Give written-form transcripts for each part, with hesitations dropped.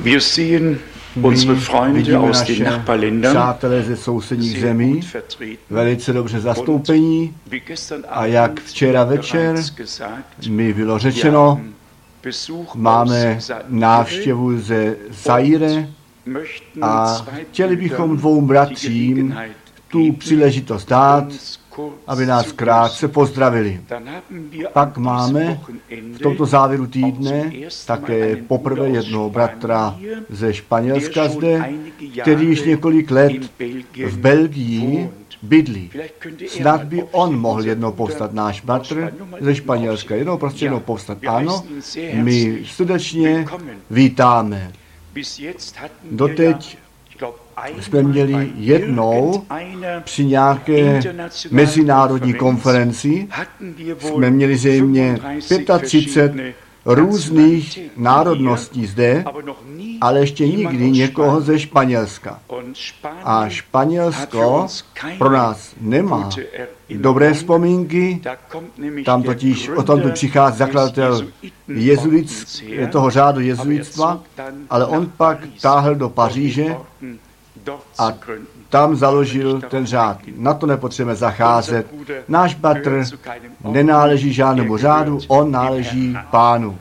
Wir sehen unsere Freunde aus den Nachbarländern přátelé ze sousedních zemí velice dobře zastoupení a jak včera večer mi bylo řečeno, máme návštěvu ze Zaire a chtěli bychom dvou bratřím tu příležitost dát, aby nás krátce pozdravili. Pak máme v tomto závěru týdne také poprvé jednoho bratra ze Španělska zde, který již několik let v Belgii bydlí. Snad by on mohl jednou povstat, náš bratr ze Španělska. Jednou prostě jednou povstat. Ano, my srdečně vítáme. Doteď jsme měli jednou při nějaké mezinárodní konferenci, jsme měli zřejmě 35 různých národností zde, ale ještě nikdy někoho ze Španělska. A Španělsko pro nás nemá dobré vzpomínky, tam totiž o tomto přichází zakladatel toho řádu jezuitstva, ale on pak táhl do Paříže a tam založil ten řád. Na to nepotřebujeme zacházet. Náš bratr nenáleží žádnému řádu, on náleží Pánu.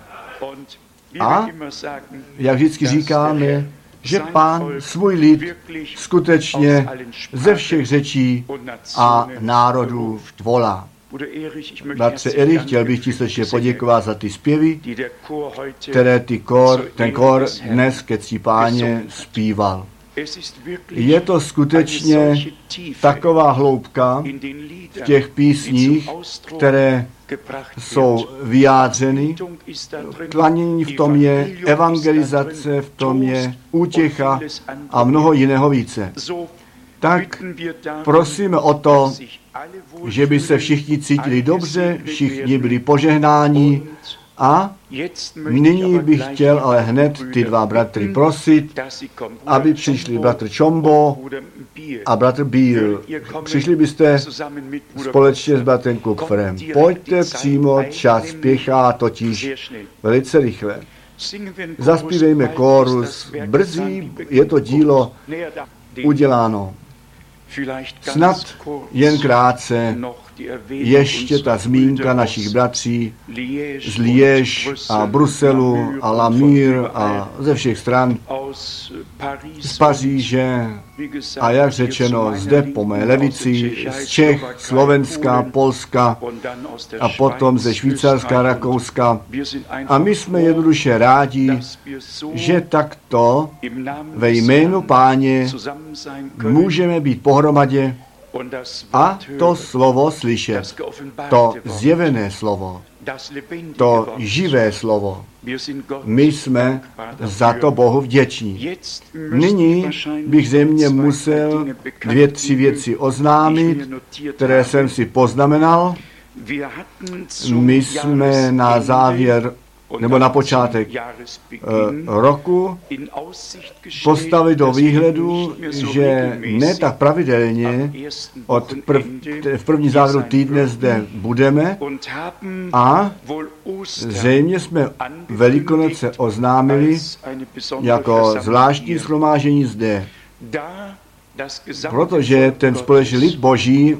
A jak vždycky říkáme, že Pán svůj lid skutečně ze všech řečí a národů volá. Bratře Erich, chtěl bych ti srdečně poděkovat za ty zpěvy, které ten kór dnes ke cti Páně zpíval. Je to skutečně taková hloubka v těch písních, které jsou vyjádřeny. Klanění v tom je, evangelizace v tom je, útěcha a mnoho jiného více. Tak prosíme o to, že by se všichni cítili dobře, všichni byli požehnáni. A nyní bych chtěl ale hned ty dva bratry prosit, aby přišli bratr Čombo a bratr Bíl. Přišli byste společně s bratrem Kupferem. Pojďte přímo, čas spěchá totiž velice rychle. Zaspívejme kórus, brzy je to dílo uděláno. Snad jen krátce ještě ta zmínka našich bratří z Liège a Bruselu a Lamur a ze všech stran, z Paříže a jak řečeno zde po mé levici, z Čech, Slovenska, Polska a potom ze Švýcarska, Rakouska. A my jsme jednoduše rádi, že takto ve jménu Páně můžeme být pohromadě a to slovo slyšet, to zjevené slovo, to živé slovo. My jsme za to Bohu vděční. Nyní bych zřejmě musel 2-3 věci oznámit, které jsem si poznamenal. My jsme na závěr nebo na počátek roku postavili do výhledu, že ne tak pravidelně v první závěru týdne zde budeme a zřejmě jsme Velikonoce oznámili jako zvláštní shromáždění zde, protože ten společný lid Boží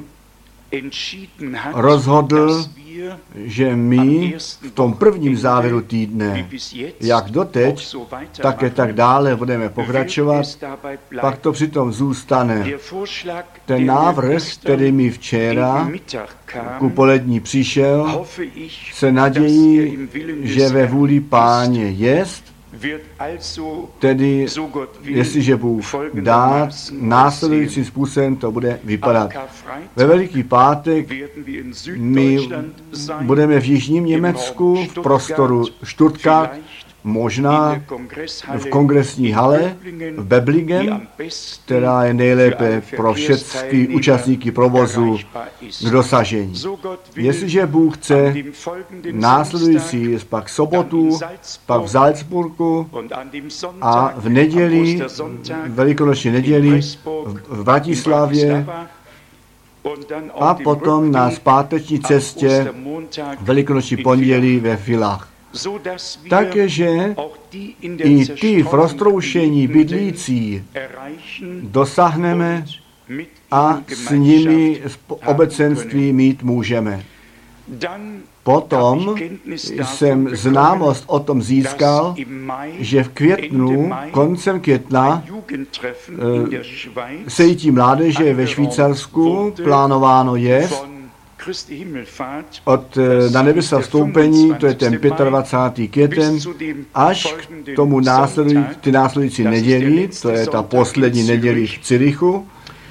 rozhodl, že my v tom prvním závěru týdne, jak doteď, také tak dále budeme pokračovat, pak to přitom zůstane. Ten návrh, který mi včera ku polední přišel, se nadějí, že ve vůli Páně jest, tedy, jestliže Bůh dá, následujícím způsobem to bude vypadat. Ve Veliký pátek my budeme v jižním Německu, v prostoru Stuttgart, možná v kongresní hale v Böblingen, která je nejlépe pro všechny účastníky provozu k dosažení. Jestliže Bůh chce, následující pak sobotu, pak v Salzburgu a v neděli, velikonoční neděli v Bratislavě a potom na zpáteční cestě velikonoční pondělí ve Villach. takže i ty v roztroušení bydlící dosáhneme a s nimi obecenství mít můžeme. Potom jsem známost o tom získal, že v květnu, koncem května, sejítí mládeže ve Švýcarsku plánováno je od na nebesa vstoupení, to je ten 25. květen, až k tomu následující neděli, to je ta poslední neděli v Zürichu.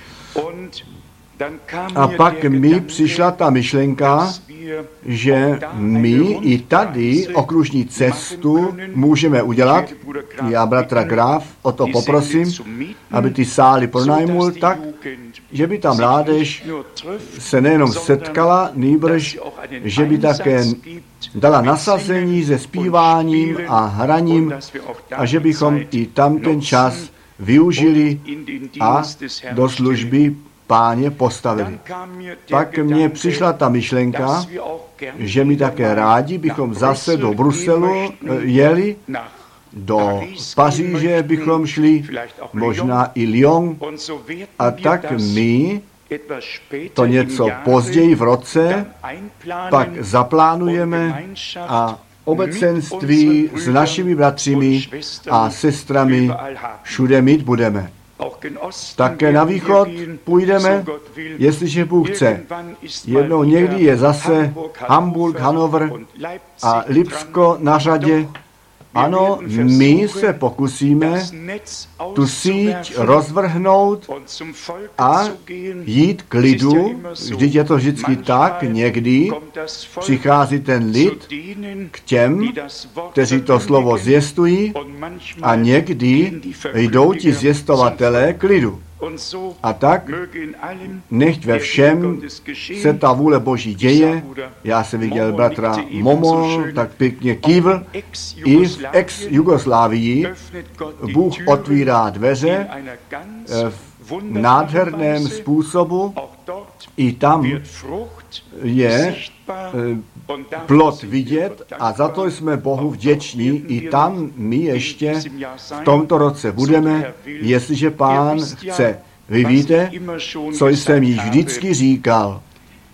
A pak mi přišla ta myšlenka, že my i tady okružní cestu můžeme udělat. Já bratra Graf o to poprosím, aby ty sály pronajmul tak, že by ta mládež se nejenom setkala, nýbrž, že by také dala nasazení se zpíváním a hraním a že bychom i tam ten čas využili a do služby Páně postavili. Pak mně přišla ta myšlenka, že my také rádi bychom zase do Bruselu jeli, do Paříže bychom šli, možná i Lyon, a tak my to něco později v roce pak zaplánujeme a obecenství s našimi bratřími a sestrami všude mít budeme. Také na východ půjdeme, jestliže Bůh chce. Jednou někdy je zase Hamburg, Hannover a Lipsko na řadě. Ano, my se pokusíme tu síť rozvrhnout a jít k lidu. Vždyť je to vždycky tak, někdy přichází ten lid k těm, kteří to slovo zvěstují, a někdy jdou ti zvěstovatelé k lidu. A tak nechť ve všem se ta vůle Boží děje. Já jsem viděl bratra Momo, tak pěkně kývl. I v ex-Jugoslávii Bůh otvírá dveře v nádherném způsobu. I tam je plod vidět a za to jsme Bohu vděční. I tam my ještě v tomto roce budeme, jestliže Pán chce. Vy víte, co jsem již vždycky říkal.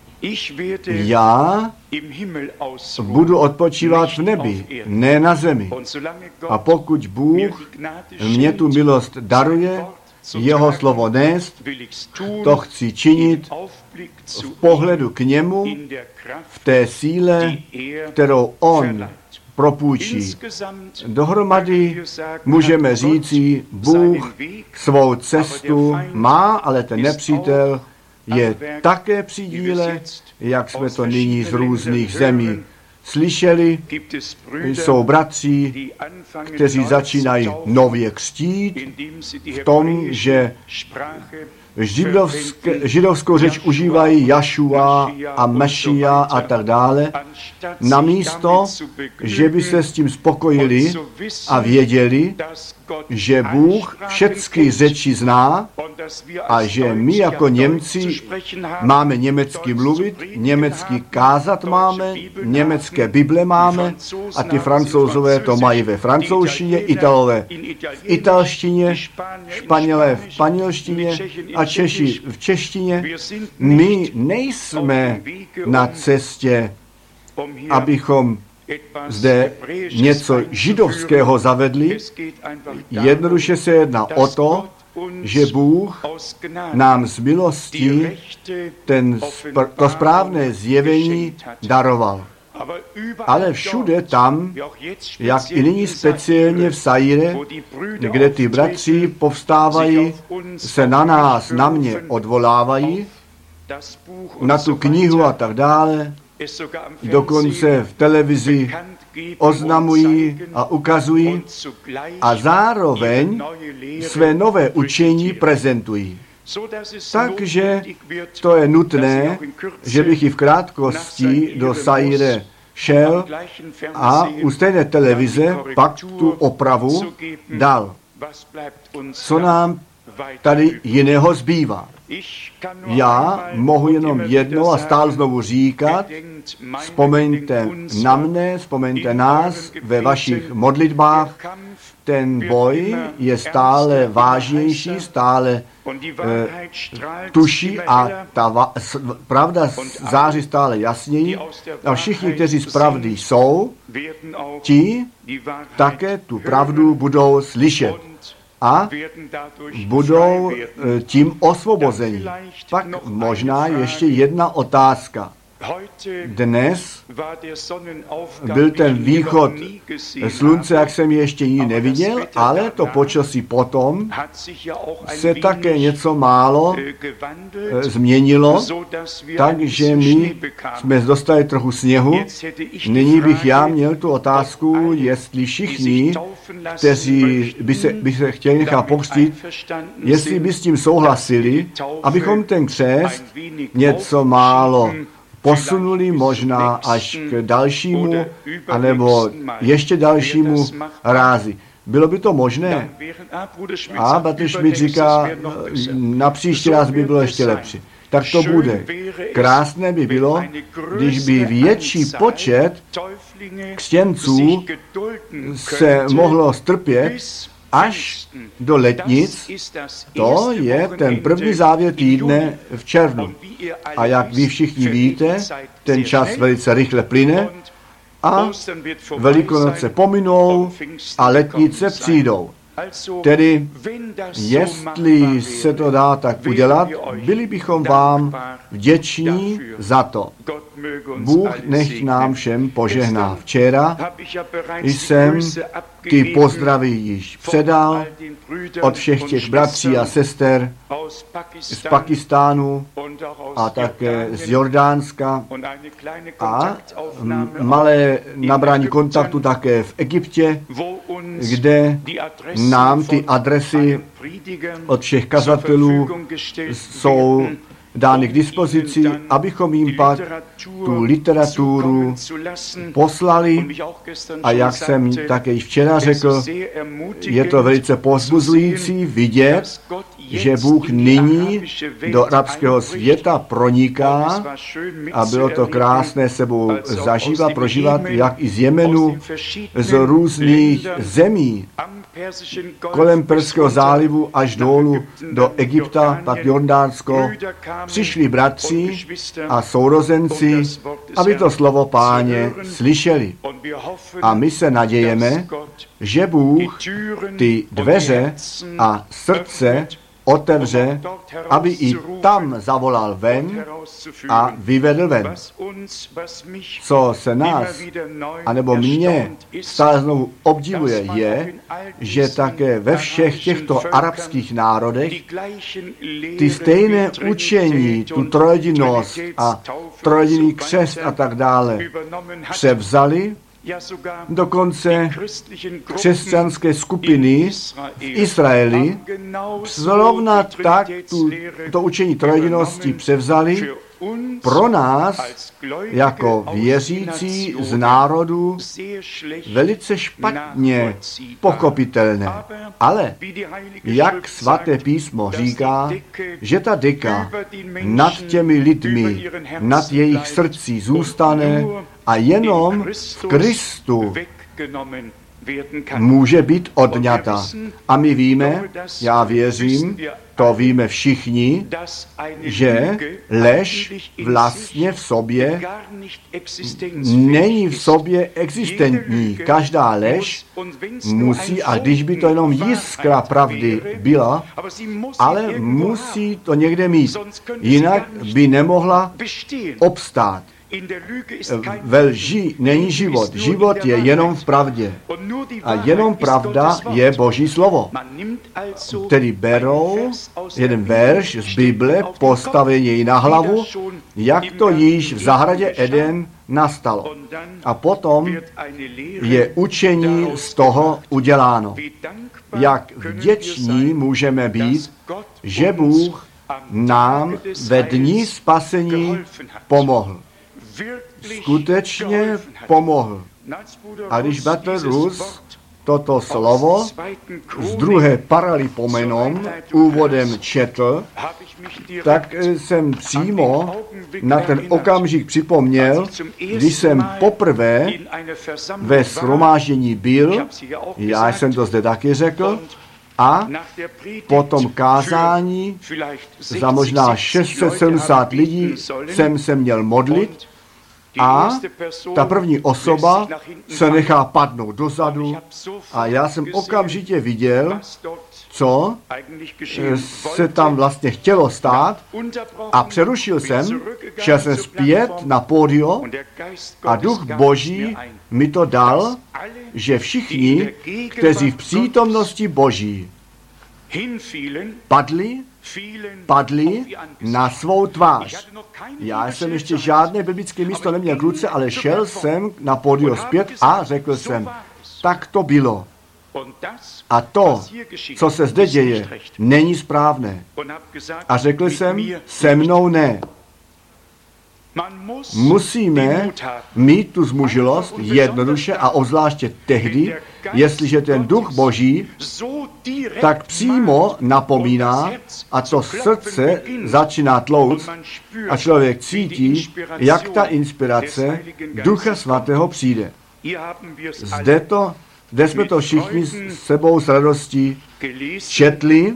Já budu odpočívat v nebi, ne na zemi. A pokud Bůh mě tu milost daruje, jeho slovo nést, to chci činit v pohledu k němu, v té síle, kterou on propůjčí. Dohromady můžeme říci, Bůh svou cestu má, ale ten nepřítel je také při díle, jak jsme to nyní z různých zemí slyšeli. Jsou bratři, kteří začínají nově křtít v tom, že židovskou řeč užívají Jašua a Mešia a tak dále, namísto, že by se s tím spokojili a věděli, že Bůh všechny řeči zná a že my jako Němci máme německy mluvit, německy kázat máme, německé Bible máme a ty Francouzové to mají ve francouzštině, Italové v italštině, Španělé v španělštině a Češi v češtině. My nejsme na cestě, abychom zde něco židovského zavedli. Jednoduše se jedná o to, že Bůh nám z milostí to správné zjevení daroval. Ale všude tam, jak i nyní speciálně v Saire, kde ty bratři povstávají, se na nás, na mě odvolávají, na tu knihu a tak dále, dokonce v televizi oznamují a ukazují a zároveň své nové učení prezentují. Takže to je nutné, že bych i v krátkosti do Saire šel a u stejné televize pak tu opravu dal. Co nám tady jiného zbývá? Já mohu jenom jedno a stále znovu říkat, vzpomeňte na mne, vzpomeňte nás ve vašich modlitbách. Ten boj je stále vážnější, stále tuší a ta pravda září stále jasněji. A všichni, kteří z pravdy jsou, ti také tu pravdu budou slyšet a budou tím osvobozeni. Pak možná ještě jedna otázka. Dnes byl ten východ slunce, jak jsem ji ještě nikdy neviděl, ale to počasí potom se také něco málo změnilo, takže my jsme dostali trochu sněhu. Nyní bych já měl tu otázku, jestli všichni, kteří by se chtěli nechat pokřtít, jestli by s tím souhlasili, abychom ten křest něco málo posunuli možná až k dalšímu, anebo ještě dalšímu rázi. Bylo by to možné? A bratr Schmidt říká, na příští ráz by bylo ještě lepší. Tak to bude. Krásné by bylo, když by větší počet křtěnců se mohlo strpět až do letnic. To je ten první závěr týdne v červnu. A jak vy všichni víte, ten čas velice rychle plyne a Velikonoce pominou a letnice přijdou. Tedy, jestli se to dá tak udělat, byli bychom vám vděční za to. Bůh nech nám všem požehná. Včera jsem ty pozdravy již předal od všech těch bratří a sester z Pakistánu a také z Jordánska a malé nabrání kontaktu také v Egyptě, kde nám ty adresy od všech kazatelů jsou dány k dispozici, abychom jim pak tu literaturu poslali. A jak jsem také již včera řekl, je to velice povzbuzující vidět, že Bůh nyní do arabského světa proniká a bylo to krásné sebou zažívat, prožívat, jak i z Jemenu, z různých zemí, kolem Perského zálivu až dolů do Egypta, pak Jordánsko, přišli bratři a sourozenci, aby to slovo Páně slyšeli. A my se nadějeme, že Bůh ty dveře a srdce otevře, aby i tam zavolal ven a vyvedl ven. Co se nás, anebo mě stále znovu obdivuje, je, že také ve všech těchto arabských národech ty stejné učení, tu trojedinost a trojediný křest a tak dále převzali. Dokonce křesťanské skupiny v Izraeli zrovna tak to učení trojedinosti převzali pro nás jako věřící z národu velice špatně pochopitelné. Ale jak svaté písmo říká, že ta deka nad těmi lidmi, nad jejich srdcí zůstane a jenom v Kristu může být odňata. A my víme, já věřím, to víme všichni, že lež vlastně v sobě není v sobě existentní. Každá lež musí, a když by to jenom jiskra pravdy byla, ale musí to někde mít. Jinak by nemohla obstát. Ve lži není život. Život je jenom v pravdě. A jenom pravda je Boží slovo. Tedy berou jeden verš z Bible, postaví jej na hlavu, jak to již v zahradě Eden nastalo. A potom je učení z toho uděláno. Jak vděční můžeme být, že Bůh nám ve dni spasení pomohl. Skutečně pomohl. A když bratr Rus toto slovo z 2. Paralipomenon úvodem četl, tak jsem přímo na ten okamžik připomněl, když jsem poprvé ve shromáždění byl, já jsem to zde taky řekl, a po tom kázání za možná 670 lidí jsem se měl modlit a ta první osoba se nechá padnout dozadu a já jsem okamžitě viděl, co se tam vlastně chtělo stát a přerušil jsem, šel jsem zpět na pódio a Duch Boží mi to dal, že všichni, kteří v přítomnosti Boží padli na svou tvář. Já jsem ještě žádné biblické místo neměl k ruce, ale šel jsem na pódio zpět a řekl jsem, tak to bylo. A to, co se zde děje, není správné. A řekl jsem, se mnou ne. Musíme mít tu zmužilost jednoduše a obzvláště tehdy, jestliže ten Duch Boží tak přímo napomíná a to srdce začíná tlouct a člověk cítí, jak ta inspirace Ducha Svatého přijde. Zde jsme to všichni s sebou s radostí četli,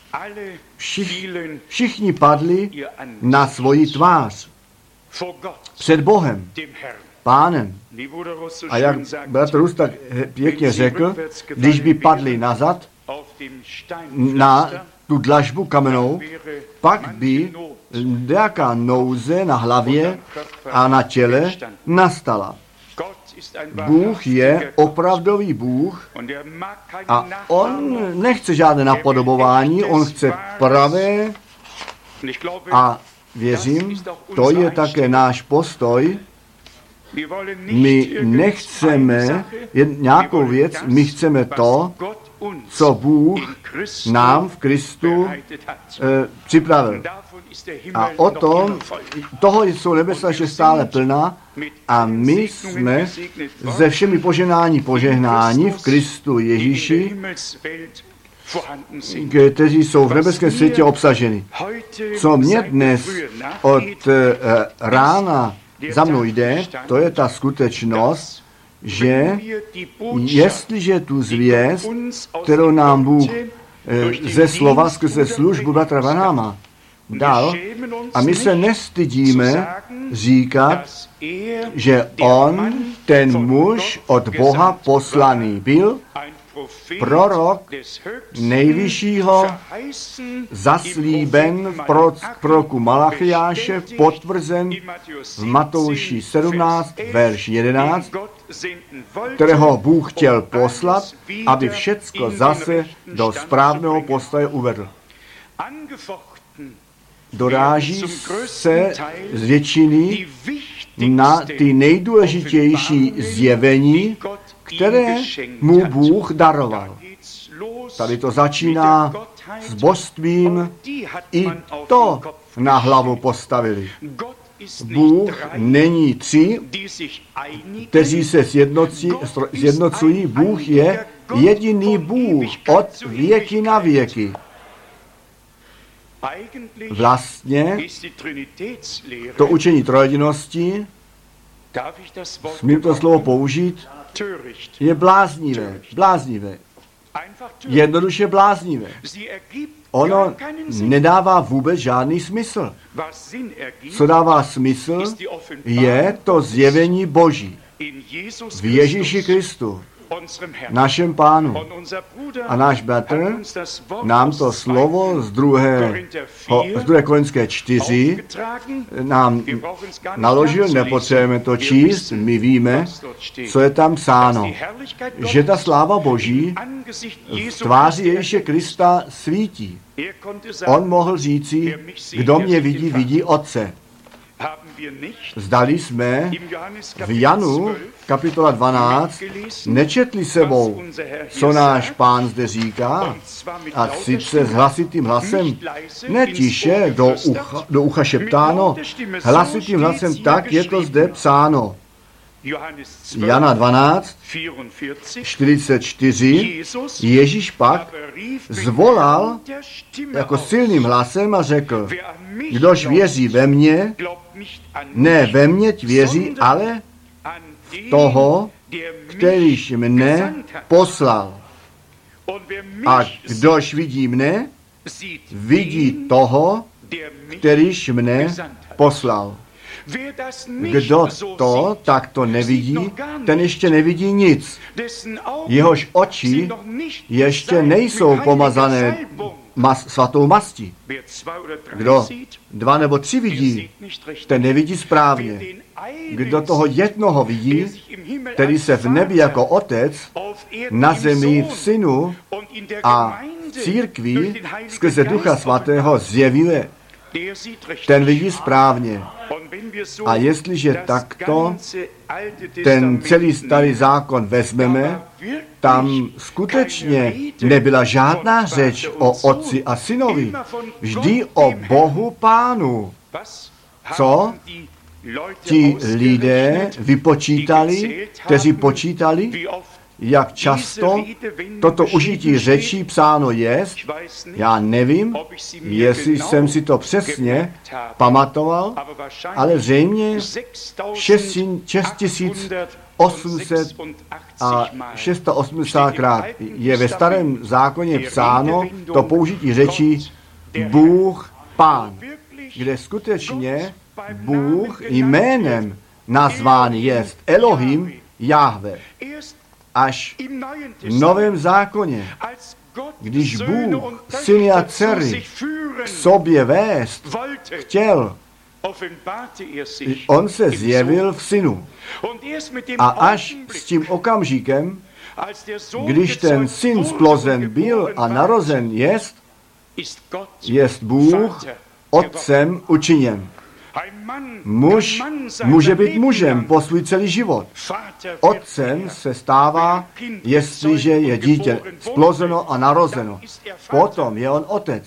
všichni padli na svoji tvář před Bohem, Pánem. A jak bratr Rus tak pěkně řekl, když by padli nazad na tu dlažbu kamenou, pak by nějaká nouze na hlavě a na těle nastala. Bůh je opravdový Bůh a on nechce žádné napodobování, on chce pravé a věřím, to je také náš postoj. My nechceme nějakou věc, my chceme to, co Bůh nám v Kristu připravil. A o tom, toho jsou nebesa ještě stále plná a my jsme se všemi požehnáni v Kristu Ježíši, kteří jsou v nebeském světě obsaženi. Co mě dnes od rána za mnou jde, to je ta skutečnost, že jestliže tu zvěst, kterou nám Bůh ze slova skrze službu bratra Vanáma dal, a my se nestydíme říkat, že on, ten muž od Boha poslaný byl, prorok nejvyššího, zaslíben v proroku Malachiáše, potvrzen v Matouši 17, verš 11, kterého Bůh chtěl poslat, aby všecko zase do správného postoje uvedl. Doráží se z většiny na ty nejdůležitější zjevení, které mu Bůh daroval. Tady to začíná s božstvím, i to na hlavu postavili. Bůh není tři, kteří se sjednocují. Bůh je jediný Bůh od věky na věky. Vlastně to učení trojjedinosti, smím to slovo použít, je bláznivé. Jednoduše bláznivé. Ono nedává vůbec žádný smysl. Co dává smysl, je to zjevení Boží v Ježíši Kristu, našem Pánu. A náš bratr nám to slovo z 2. Korinské 4 nám naložil, nepotřebujeme to číst, my víme, co je tam psáno. Že ta sláva Boží v tváři Ježíše Krista svítí. On mohl říci, kdo mě vidí, vidí Otce. Zdali jsme v Janu, kapitola 12, nečetli sebou, co náš Pán zde říká, a sice s hlasitým hlasem, ne tiše, do ucha šeptáno, hlasitým hlasem, tak je to zde psáno. Jana 12, 44, Ježíš pak zvolal jako silným hlasem a řekl, kdož věří ve mě, ne ve mě věří, ale v toho, kterýž mne poslal. A kdož vidí mne, vidí toho, kterýž mne poslal. Kdo to takto nevidí, ten ještě nevidí nic. Jehož oči ještě nejsou pomazané svatou mastí. Kdo 2 nebo 3 vidí, ten nevidí správně. Kdo toho jednoho vidí, který se v nebi jako otec, na zemi v synu a církvi skrze Ducha Svatého zjevuje, ten vidí správně. A jestliže takto ten celý starý zákon vezmeme, tam skutečně nebyla žádná řeč o otci a synovi, vždy o Bohu Pánu. Co ti lidé vypočítali, kteří počítali, jak často toto užití řečí psáno jest, já nevím, jestli jsem si to přesně pamatoval, ale zřejmě 6880krát je ve starém zákoně psáno to použití řečí Bůh Pán, kde skutečně Bůh jménem nazván jest Elohim Jahve. Až v Novém zákoně, když Bůh syny a dcery k sobě vést chtěl, on se zjevil v synu. A až s tím okamžikem, když ten syn splozen byl a narozen jest Bůh otcem učiněn. Muž může být mužem po svůj celý život. Otcem se stává, jestliže je dítě splozeno a narozeno. Potom je on otec.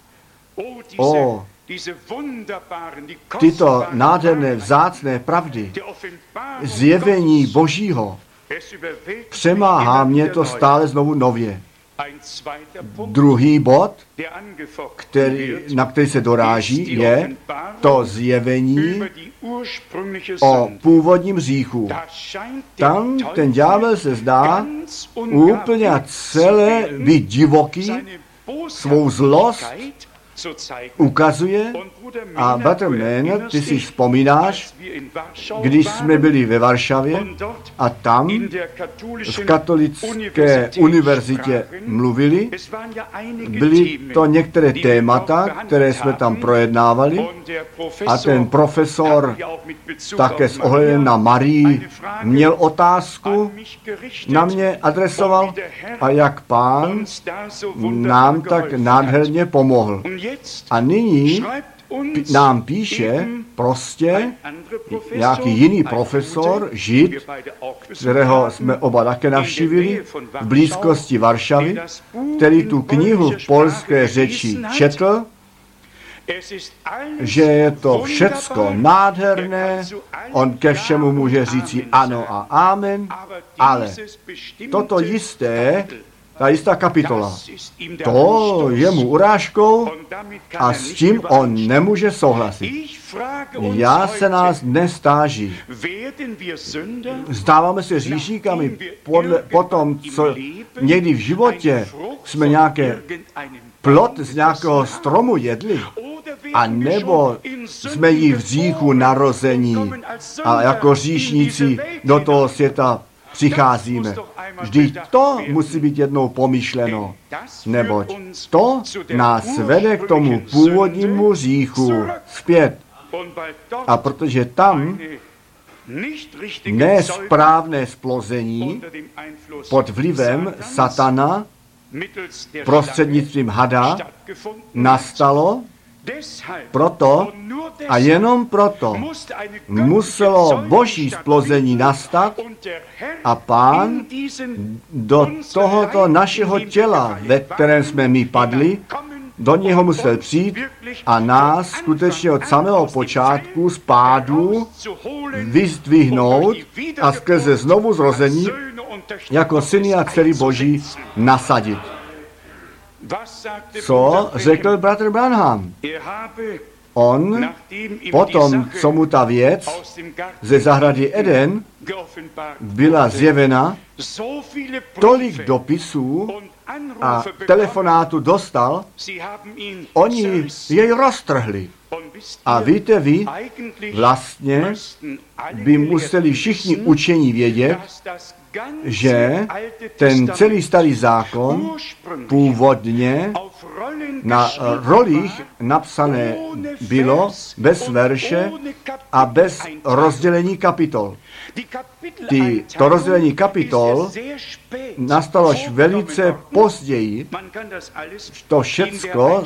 Tyto nádherné vzácné pravdy, zjevení Božího, přemáhá mě to stále znovu nově. Druhý bod, na který se doráží, je to zjevení o původním hříchu. Tam ten ďábel se zdá úplně a celé být divoký, svou zlost ukazuje. A bratr Maynard, ty si vzpomínáš, když jsme byli ve Varšavě a tam v katolické univerzitě mluvili, byly to některé témata, které jsme tam projednávali a ten profesor také s ohledem na Marii měl otázku, na mě adresoval a jak Pán nám tak nádherně pomohl. A nyní nám píše prostě nějaký jiný profesor, Žid, kterého jsme oba také navštívili v blízkosti Varšavy, který tu knihu v polské řeči četl, že je to všecko nádherné, on ke všemu může říci ano a amen, ale toto jisté, ta jistá kapitola, to je mu urážkou a s tím on nemůže souhlasit. Já se nás dnes táží. Stáváme se hříšníkami po tom, co někdy v životě jsme nějaké plod z nějakého stromu jedli, a nebo jsme jí v hříchu narození a jako hříšníci do toho světa přicházíme. Vždyť to musí být jednou pomyšleno, neboť to nás vede k tomu původnímu hříchu zpět. A protože tam nesprávné splození pod vlivem satana prostřednictvím hada nastalo, proto a jenom proto muselo Boží splození nastat a Pán do tohoto našeho těla, ve kterém jsme my padli, do něho musel přijít a nás skutečně od samého počátku z pádu vyzdvihnout a skrze znovu zrození jako syny a dcery Boží nasadit. Co řekl bratr Branham? On potom, co mu ta věc ze zahrady Eden byla zjevena, tolik dopisů a telefonátů dostal, oni jej roztrhli. A víte vy, vlastně by museli všichni učení vědět, že ten celý starý zákon původně na rolích napsané bylo bez verše a bez rozdělení kapitol. To rozdělení kapitol nastalo až velice později. To všecko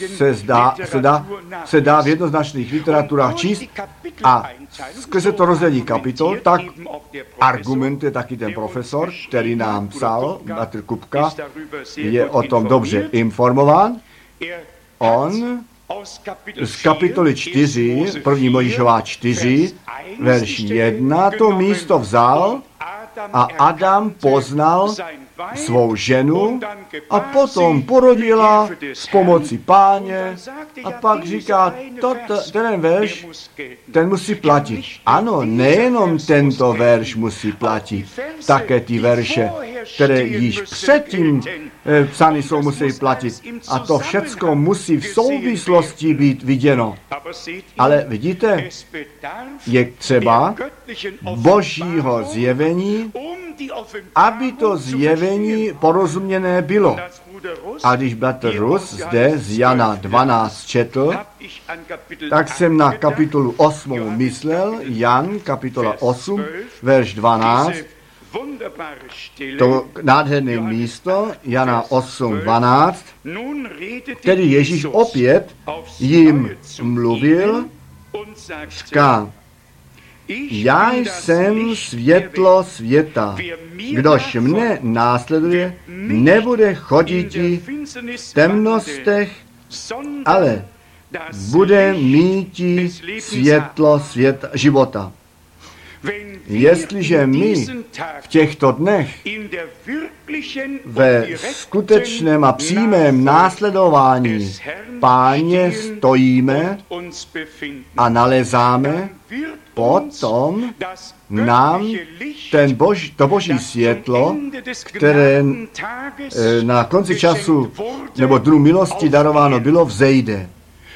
se dá v jednoznačných literaturách číst a skrze to rozdělení kapitol, tak argumentuje taky ten profesor, který nám psal, Bratr Kupka, je o tom dobře informován. On z kapitoly 4, 1. Mojžíšová 4, verš 1, to místo vzal a Adam poznal svou ženu a potom porodila s pomocí Páně a pak říká, ten verš, ten musí platit. Ano, nejenom tento verš musí platit, také ty verše, které již předtím psány jsou, musí platit. A to všecko musí v souvislosti být viděno. Ale vidíte, je třeba Božího zjevení, aby to zjevení porozuměné bylo. A když bratr Rus zde z Jana 12 četl, tak jsem na kapitolu 8 myslel, Jan, kapitola 8, verš 12, to nádherné místo, Jana 8, 12, tedy Ježíš opět jim mluvil, říká, já jsem světlo světa. Kdož mne následuje, nebude chodit v temnostech, ale bude mít světlo světa, života. Jestliže my v těchto dnech ve skutečném a přímém následování Páně stojíme a nalezáme, potom nám to boží světlo, které na konci času nebo dnu milosti darováno bylo, vzejde.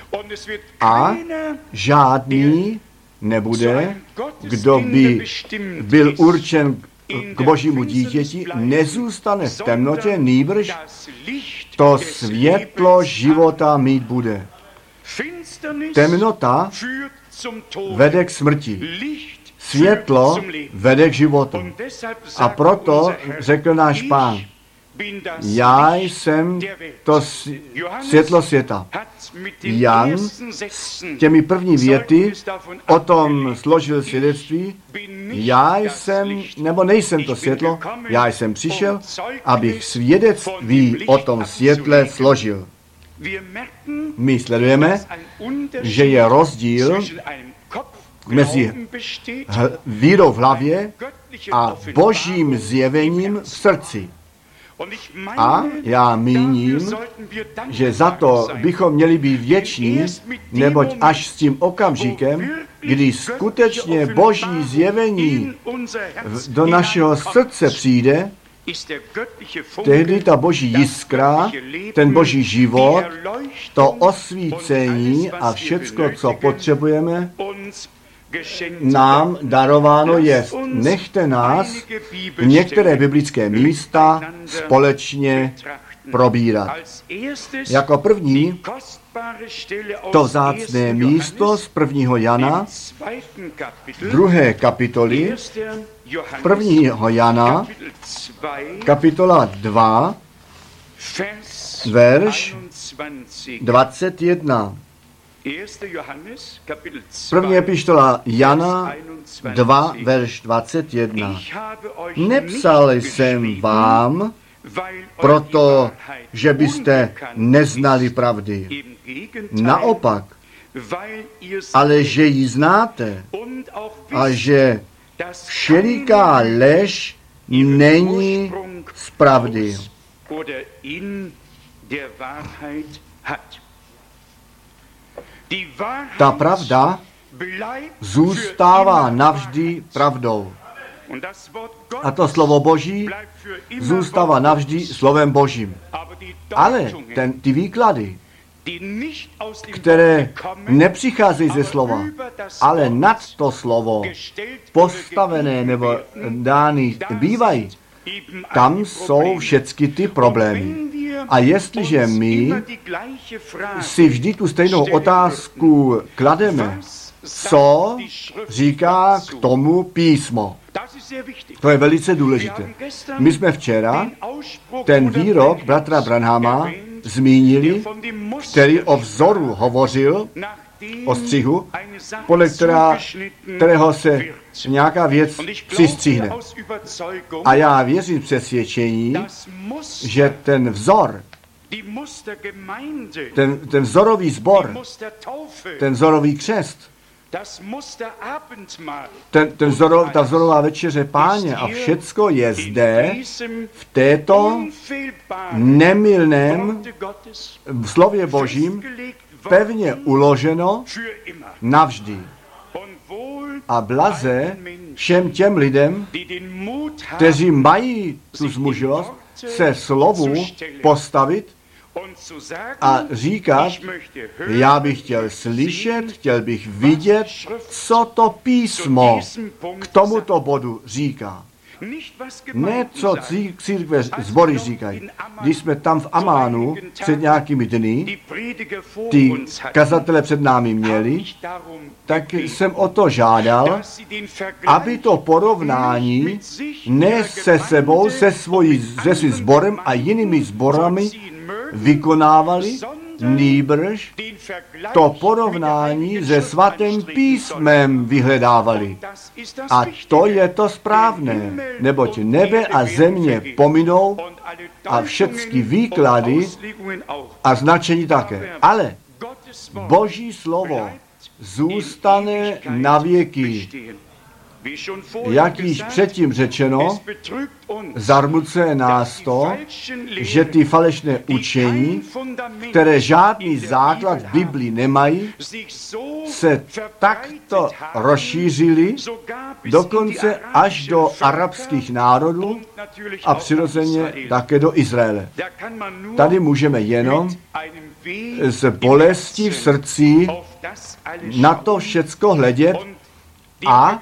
A žádný nebude, kdo by byl určen k božímu dítěti, nezůstane v temnotě, nýbrž to světlo života mít bude. Temnota vede k smrti. Světlo vede k životu. A proto řekl náš Pán, já jsem to světlo světa. Jan s těmi první věty o tom složil svědectví, já jsem, nebo nejsem to světlo, já jsem přišel, abych svědectví o tom světle složil. My sledujeme, že je rozdíl mezi vírou v hlavě a božím zjevením v srdci. A já míním, že za to bychom měli být vděční, neboť až s tím okamžikem, kdy skutečně boží zjevení do našeho srdce přijde, tehdy ta boží jiskra, ten boží život, to osvícení a všecko, co potřebujeme, nám darováno je. Nechte nás některé biblické místa společně probírat. Jako první to vzácné místo z 1. Jana, 2. kapitoly, 1. Jana, kapitola 2, verš 21. První epištola Jana 2, verš 21. Nepsal jsem vám proto, že byste neznali pravdy. Naopak, ale že ji znáte a že všeliká lež není z pravdy. Ta pravda zůstává navždy pravdou. A to slovo Boží zůstává navždy slovem Božím. Ale ty výklady, které nepřicházejí ze slova, ale nad to slovo postavené nebo dány bývají, tam jsou všechny ty problémy. A jestliže my si vždy tu stejnou otázku klademe, co říká k tomu písmo? To je velice důležité. My jsme včera ten výrok bratra Branhama zmínili, který o vzoru hovořil, o střihu, podle kterého se nějaká věc přistřihne. A já věřím v přesvědčení, že ten vzor, ten vzorový sbor, ten vzorový křest, ta vzorová večeře Páně a všecko je zde v této nemylném slově Božím pevně uloženo navždy. A blaze všem těm lidem, kteří mají tu zmužilost se slovu postavit a říkat, já bych chtěl slyšet, chtěl bych vidět, co to písmo k tomuto bodu říká. Ne, co církve sbory říkají. Když jsme tam v Amánu před nějakými dny, ty kazatele před námi měli, tak jsem o to žádal, aby to porovnání ne se sebou, se svým sborem a jinými sborami vykonávali, nýbrž to porovnání se svatým písmem vyhledávali. A to je to správné, neboť nebe a země pominou a všechny výklady a značení také. Ale Boží slovo zůstane na věky. Jak již předtím řečeno, zarmucuje nás to, že ty falešné učení, které žádný základ v Biblii nemají, se takto rozšířily dokonce až do arabských národů a přirozeně také do Izraele. Tady můžeme jenom z bolesti v srdci na to všecko hledět a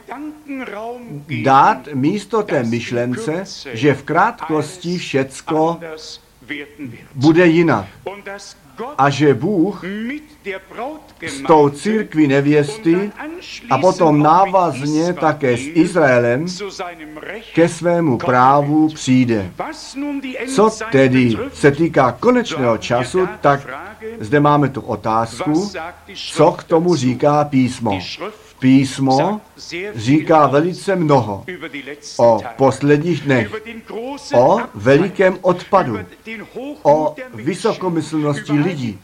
dát místo té myšlence, že v krátkosti všecko bude jinak. A že Bůh s tou církví nevěsty a potom návazně také s Izraelem ke svému právu přijde. Co tedy se týká konečného času, tak zde máme tu otázku, co k tomu říká písmo. Písmo říká velice mnoho o posledních dnech, o velikém odpadu, o vysokomyslnosti lidí,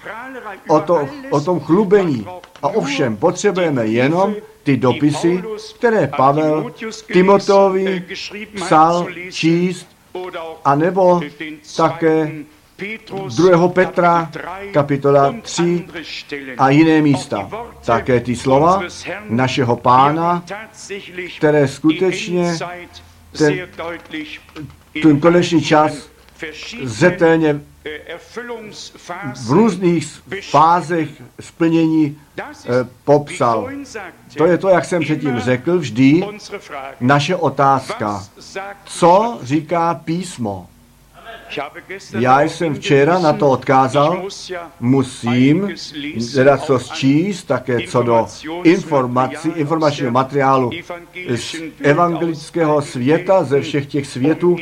o tom chlubení. A ovšem potřebujeme jenom ty dopisy, které Pavel Timoteovi psal číst, anebo také 2. Petra, kapitola 3 a jiné místa. Také ty slova našeho Pána, které skutečně ten konečný čas zřetelně v různých fázech splnění popsal. To je to, jak jsem předtím řekl, vždy naše otázka. Co říká písmo? Já jsem včera na to odkázal, musím hledat co číst, také co do informačního materiálu z evangelického světa, ze všech těch světů,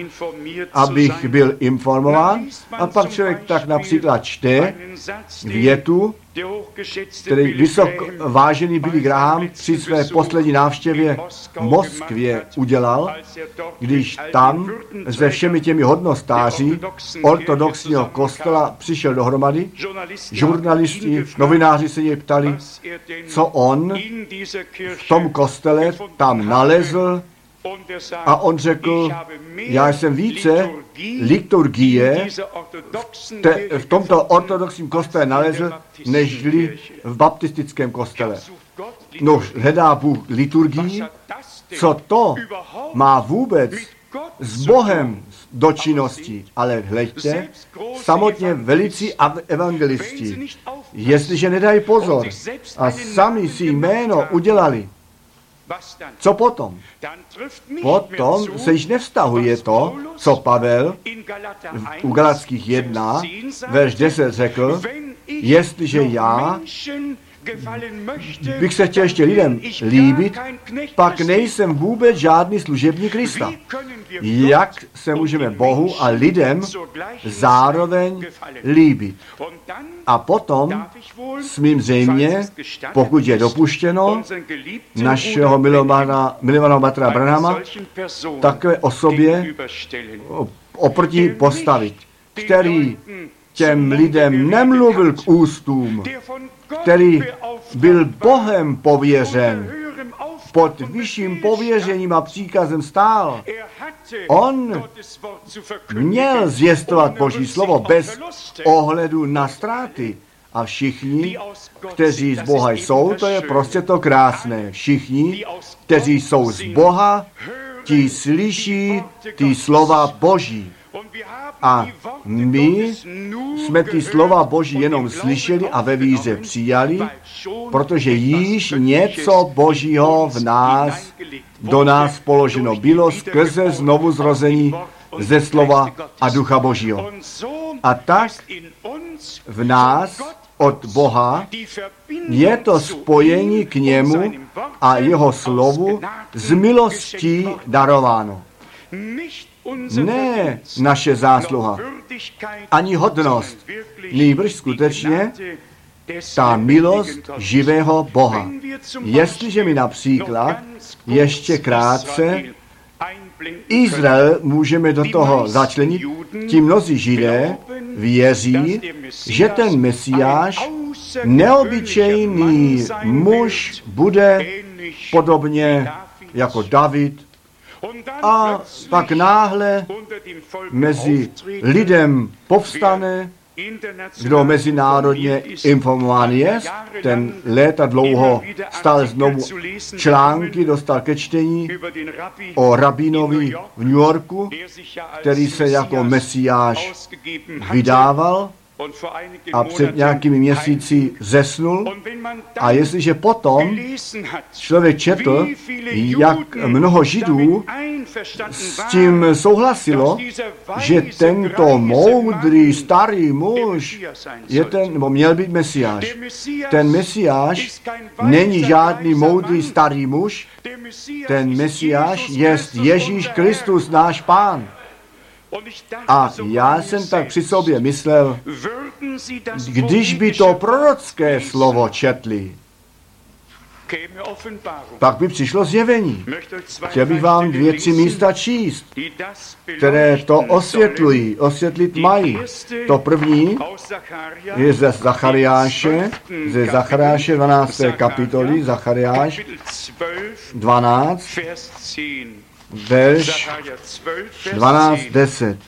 abych byl informován. A pak člověk tak například čte větu, který vysoko vážený Billy Graham při své poslední návštěvě v Moskvě udělal, když tam se všemi těmi hodnostáři ortodoxního kostela přišel dohromady. Žurnalisti, novináři se něj ptali, co on v tom kostele tam nalezl, a on řekl, já jsem více liturgie v tomto ortodoxním kostele nalezl, nežli v baptistickém kostele. No, hledá Bůh liturgii, co to má vůbec s Bohem do činnosti. Ale hleďte, samotně velicí evangelisti, jestliže nedají pozor a sami si jméno udělali, co potom? Potom se již nevztahuje to, co Pavel u Galatských 1, verš 10 řekl, jestliže já bych se chtěl ještě lidem líbit, pak nejsem vůbec žádný služebník Krista. Jak se můžeme Bohu a lidem zároveň líbit? A potom smím zřejmě, pokud je dopuštěno, našeho milovaného bratra Branhama takové osobě oproti postavit, který těm lidem nemluvil k ústům, který byl Bohem pověřen, pod vyšším pověřením a příkazem stál. On měl zvěstovat Boží slovo bez ohledu na ztráty. A všichni, kteří z Boha jsou, to je prostě to krásné. Všichni, kteří jsou z Boha, ti slyší ty slova Boží. A my jsme ty slova Boží jenom slyšeli a ve víře přijali, protože již něco Božího do nás položeno bylo skrze znovuzrození ze slova a ducha Božího. A tak v nás od Boha je to spojení k němu a jeho slovu z milostí darováno. Ne naše zásluha, ani hodnost, nýbrž skutečně ta milost živého Boha. Jestliže mi například ještě krátce Izrael můžeme do toho začlenit, ti mnozí Židé věří, že ten Mesiáš, neobyčejný muž, bude podobně jako David, a pak náhle mezi lidem povstane, kdo mezinárodně informován je, ten léta dlouho stále znovu články dostal ke čtení o rabínovi v New Yorku, který se jako Mesiáš vydával a před nějakými měsíci zesnul. A jestliže potom člověk četl, jak mnoho Židů s tím souhlasilo, že tento moudrý starý muž je nebo měl být Mesiáš. Ten Mesiáš není žádný moudrý starý muž, ten Mesiáš je Ježíš Kristus, náš Pán. A já jsem tak při sobě myslel, když by to prorocké slovo četli, pak by přišlo zjevení. Chtěl bych vám 2-3 místa číst, které to osvětlit mají. To první je ze Zachariáše 12. kapitoly, Zachariáš 12, verš 12:10.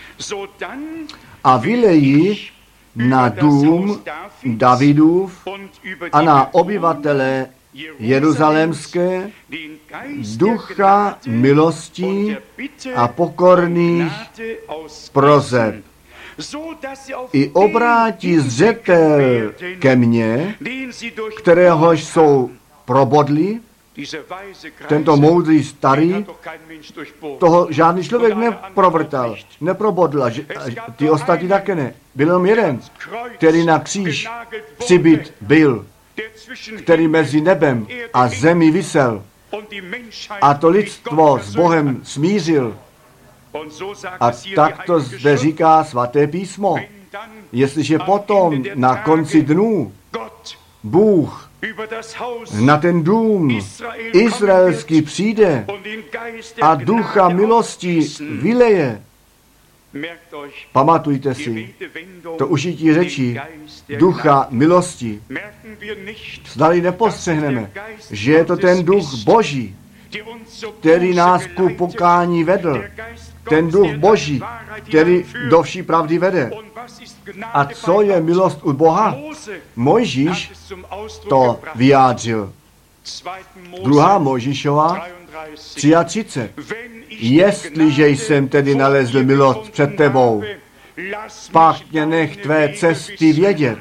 A vylejí na dům Davidův a na obyvatele jeruzalémské ducha milostí a pokorných proseb. I obrátí zřetel ke mně, kteréhož jsou probodli. Tento moudrý starý, toho žádný člověk neprobodl, a ty ostatní také ne. Byl jenom jeden, který na kříž přibyt byl, který mezi nebem a zemi visel a to lidstvo s Bohem smířil. A tak to zde říká svaté písmo. Jestliže potom na konci dnů Bůh na ten dům izraelský přijde a ducha milosti vyleje. Pamatujte si to užití řeči ducha milosti. Zdali nepostřehneme, že je to ten duch Boží, který nás ku pokání vedl. Ten duch Boží, který do vší pravdy vede. A co je milost od Boha? Mojžíš to vyjádřil. 2. Mojžíšova 33. Jestliže jsem tedy nalezl milost před tebou, pak mě nech tvé cesty vědět.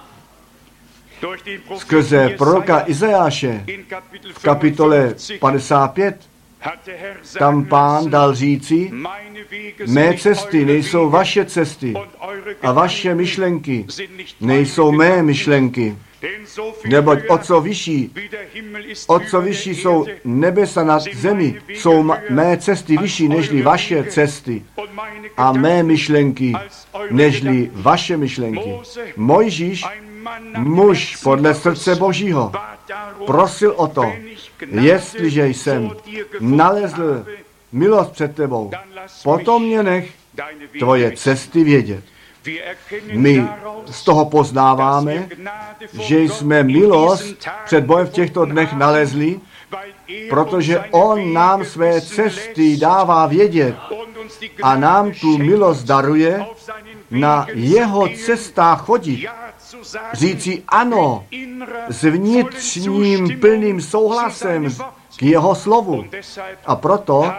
Skrze proroka Izajáše v kapitole 55 tam Pán dal říci, mé cesty nejsou vaše cesty a vaše myšlenky nejsou mé myšlenky. Neboť o co vyšší jsou nebesa nad zemi, jsou mé cesty vyšší nežli vaše cesty a mé myšlenky nežli vaše myšlenky. Mojžíš, muž podle srdce Božího, prosil o to, jestliže jsem nalezl milost před tebou, potom mě nech tvoje cesty vědět. My z toho poznáváme, že jsme milost před Bohem v těchto dnech nalezli, protože On nám své cesty dává vědět a nám tu milost daruje na jeho cestách chodit. Říci ano s vnitřním plným souhlasem k jeho slovu. A proto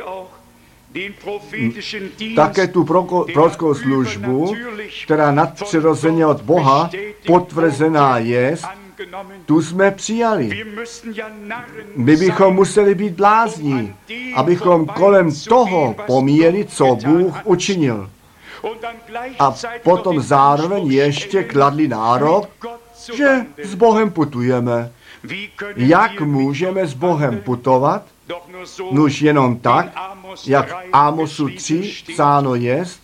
také tu prorockou službu, která nadpřirozeně od Boha potvrzená je, tu jsme přijali. My bychom museli být blázni, abychom kolem toho pomíjeli, co Bůh učinil. A potom zároveň ještě kladli nárok, že s Bohem putujeme. Jak můžeme s Bohem putovat? Nuž jenom tak, jak v Ámosu 3 psáno jest,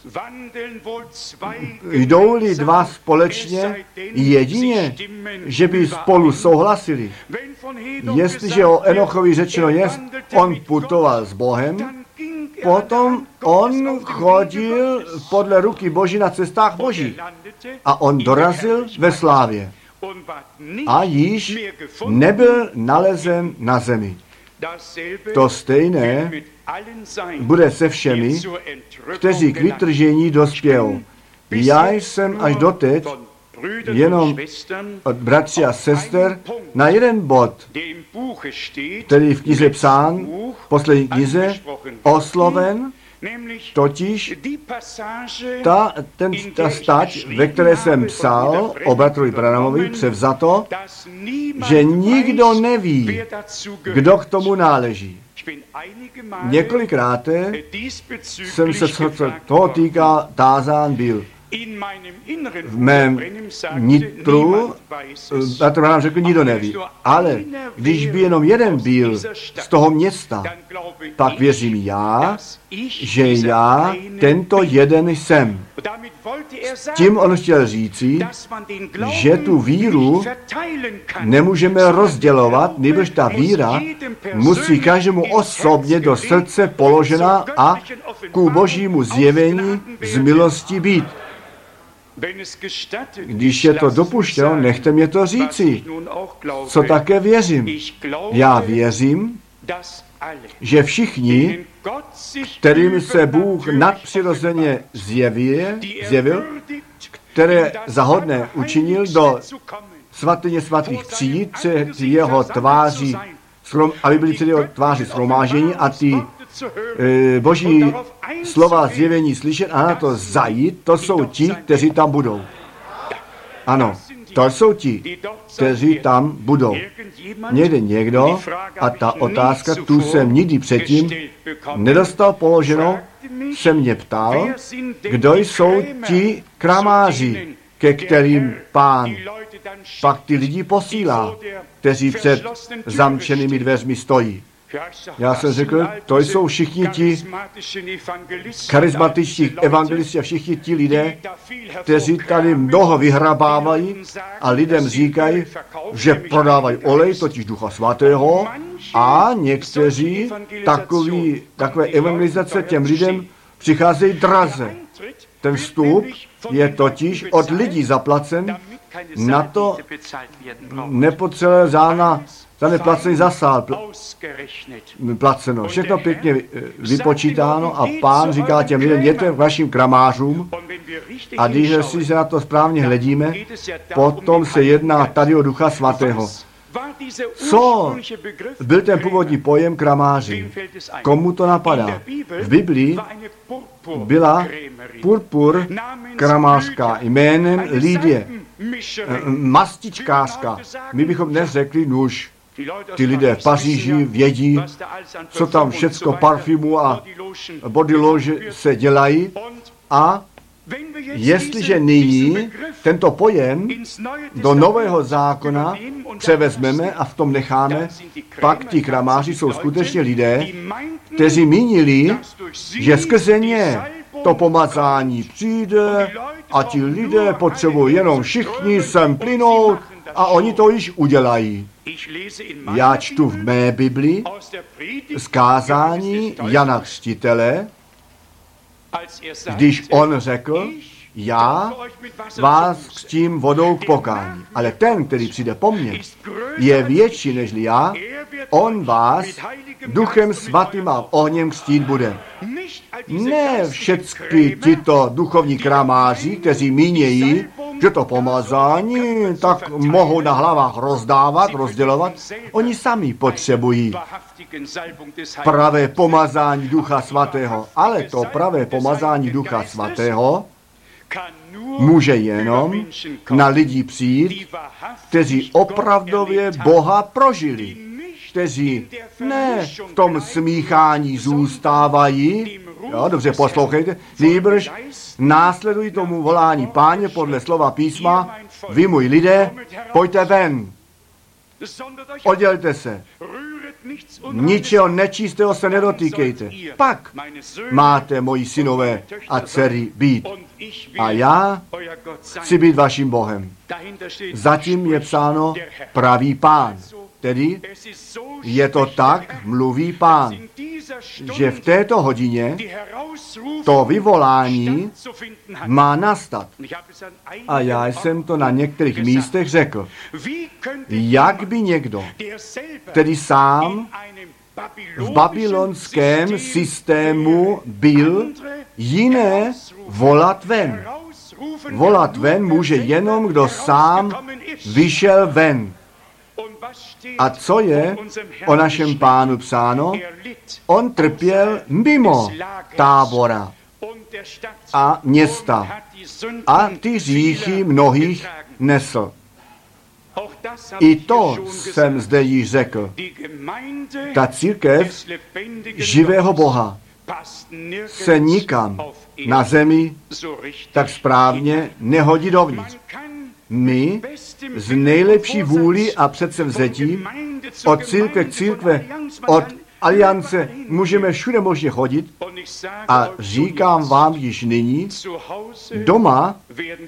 jdou-li dva společně jedině, že by spolu souhlasili. Jestliže o Enochovi řečeno jest, on putoval s Bohem, potom on chodil podle ruky Boží na cestách Boží a on dorazil ve slávě a již nebyl nalezen na zemi. To stejné bude se všemi, kteří k vytržení dospějou. Já jsem až doteď jenom od bratří a sester na jeden bod, který v knize psán, v poslední knize, osloven, totiž ta stať, ve které jsem psal o bratrovi Branhamovi, převzato, že nikdo neví, kdo k tomu náleží. Několikrát jsem se toho týká tázán byl. V mém nitru, a to nám řekl, nikdo neví. Ale když by jenom jeden byl z toho města, pak věřím já, že já tento jeden jsem. Tím on chtěl říci, že tu víru nemůžeme rozdělovat, nebož ta víra musí každému osobně do srdce položena a ku Božímu zjevení z milosti být. Když je to dopuštěno, nechte mě to říci, co také věřím. Já věřím, že všichni, kterým se Bůh nadpřirozeně zjevil, které za hodné učinil do svatyně svatých přijít před jeho tváří, aby byli před jeho tváří shromáždění a ty Boží slova zjevení slyšet a na to zajít, to jsou ti, kteří tam budou. Ano, to jsou ti, kteří tam budou. Někdo, a ta otázka, tu jsem nikdy předtím nedostal položeno, se mě ptal, kdo jsou ti kramáři, ke kterým Pán pak ty lidi posílá, kteří před zamčenými dveřmi stojí. Já jsem řekl, to jsou všichni ti charismatičtí evangelisti a všichni ti lidé, kteří tady mnoho vyhrabávají a lidem říkají, že prodávají olej, totiž Ducha Svatého, a někteří takové evangelizace těm lidem přicházejí draze. Ten vstup je totiž od lidí zaplacen, na to nepotřebuje za neplacený zasál placeno. Všechno pěkně vypočítáno a Pán říká těm lidem, jděte k vašim kramářům a když si se na to správně hledíme, potom se jedná tady o Ducha Svatého. Co byl ten původní pojem kramáři? Komu to napadá? V Biblii byla purpur kramářka jménem Lidie, mastičkářka. My bychom dnes řekli nůž. Ty lidé v Paříži vědí, co tam všecko parfymu a body lože se dělají a jestliže nyní tento pojem do Nového zákona převezmeme a v tom necháme, pak ti kramáři jsou skutečně lidé, kteří mínili, že skrze ně to pomazání přijde a ti lidé potřebují jenom všichni sem plynout a oni to již udělají. Já čtu v mé Biblii z kázání Jana Křtitele, když on řekl, já vás křtím vodou k pokání, ale ten, který přijde po mně, je větší nežli já, on vás Duchem Svatým a ohněm křtít bude. Ne všechny tito duchovní kramáři, kteří mínějí, že to pomazání tak mohou na hlavách rozdávat, rozdělovat, oni sami potřebují pravé pomazání Ducha Svatého. Ale to pravé pomazání Ducha Svatého může jenom na lidi přijít, kteří opravdově Boha prožili, kteří ne v tom smíchání zůstávají, jo, dobře poslouchejte, nýbrž následují tomu volání Páně podle slova písma, vy můj lidé, pojďte ven, oddělte se, ničeho nečistého se nedotýkejte, pak máte moji synové a dcery být. A já chci být vaším Bohem. Zatím je psáno pravý Pán. Tedy je to tak, mluví Pán, že v této hodině to vyvolání má nastat. A já jsem to na některých místech řekl. Jak by někdo, který sám v babylonském systému byl, jiné volat ven. Volat ven může jenom, kdo sám vyšel ven. A co je o našem Pánu psáno? On trpěl mimo tábora a města a ty hříchy mnohých nesl. I to jsem zde již řekl. Ta církev živého Boha se nikam na zemi tak správně nehodí dovnitř. My z nejlepší vůli a předsevzetím od církve k církve, od aliance můžeme všude možně chodit a říkám vám již nyní, doma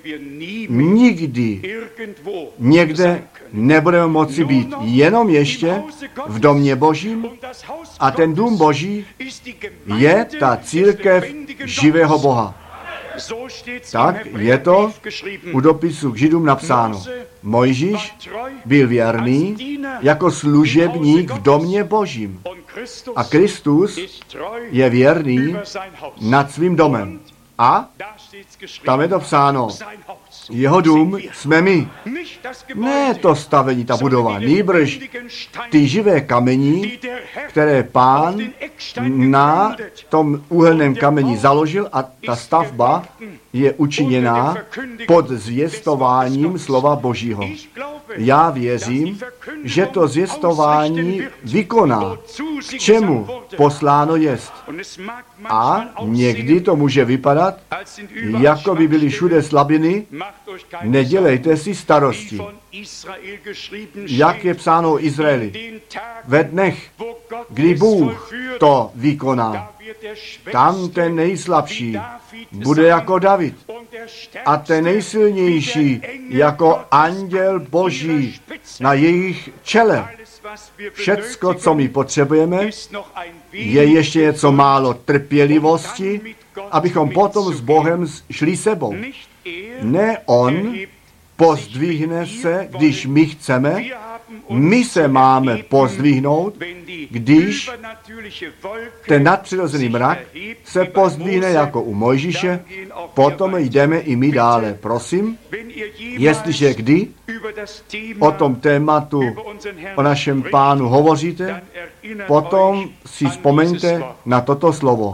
nikdy někde nebudeme moci být, jenom ještě v domě Božím a ten dům Boží je ta církev živého Boha. Tak je to u dopisu k Židům napsáno. Mojžíš byl věrný jako služebník v domě Božím. A Kristus je věrný nad svým domem. A tam je to psáno. Jeho dům jsme my. Ne to stavení, ta budova, nýbrž ty živé kamení, které Pán na tom úhelném kameni založil a ta stavba je učiněná pod zvěstováním slova Božího. Já věřím, že to zvěstování vykoná, k čemu posláno jest. A někdy to může vypadat, jako by byly všude slabiny. Nedělejte si starosti. Jak je psáno o Izraeli? Ve dnech, kdy Bůh to vykoná, tam ten nejslabší bude jako David a ten nejsilnější jako anděl Boží na jejich čele. Všecko, co my potřebujeme, je ještě něco málo trpělivosti, abychom potom s Bohem šli sebou. Ne on pozdvihne se, když my chceme, my se máme pozdvihnout, když ten nadpřirozený mrak se pozdvihne jako u Mojžíše, potom jdeme i my dále. Prosím, jestliže kdy o tom tématu, o našem Pánu hovoříte, potom si vzpomeňte na toto slovo.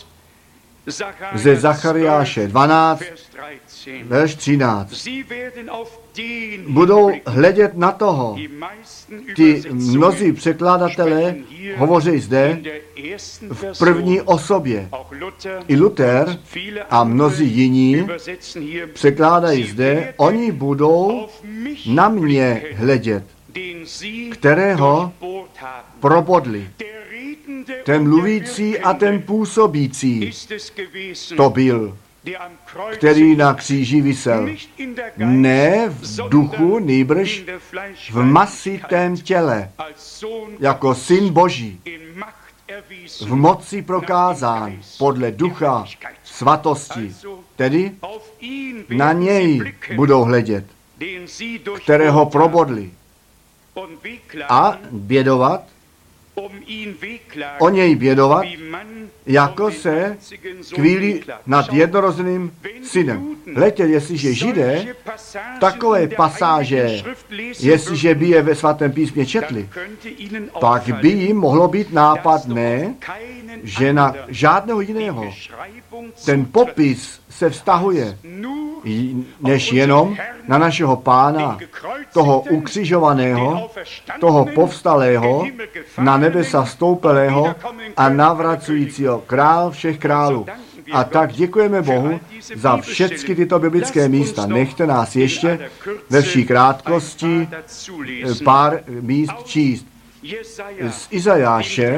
Ze Zachariáše 12, verš 13. Budou hledět na toho. Ti mnozí překladatelé hovoří zde v první osobě. I Luther a mnozí jiní překládají zde, oni budou na mě hledět, kterého probodli. Ten mluvící a ten působící to byl, který na kříži visel. Ne v duchu, nýbrž v masitém těle, jako syn Boží, v moci prokázán podle ducha svatosti. Tedy na něj budou hledět, kterého probodli. A bědovat, o něj bědovat, jako se chvíli nad jednorozeným synem. Hleďte, jestliže Židé takové pasáže, jestliže by je ve svatém písmě četli, pak by jim mohlo být nápadné, že na žádného jiného ten popis se vztahuje, než jenom na našeho Pána, toho ukřižovaného, toho povstalého, na nebesa stoupelého a navracujícího, král všech králů. A tak děkujeme Bohu za všechny tyto biblické místa. Nechte nás ještě ve vší krátkosti pár míst číst. Z Izajáše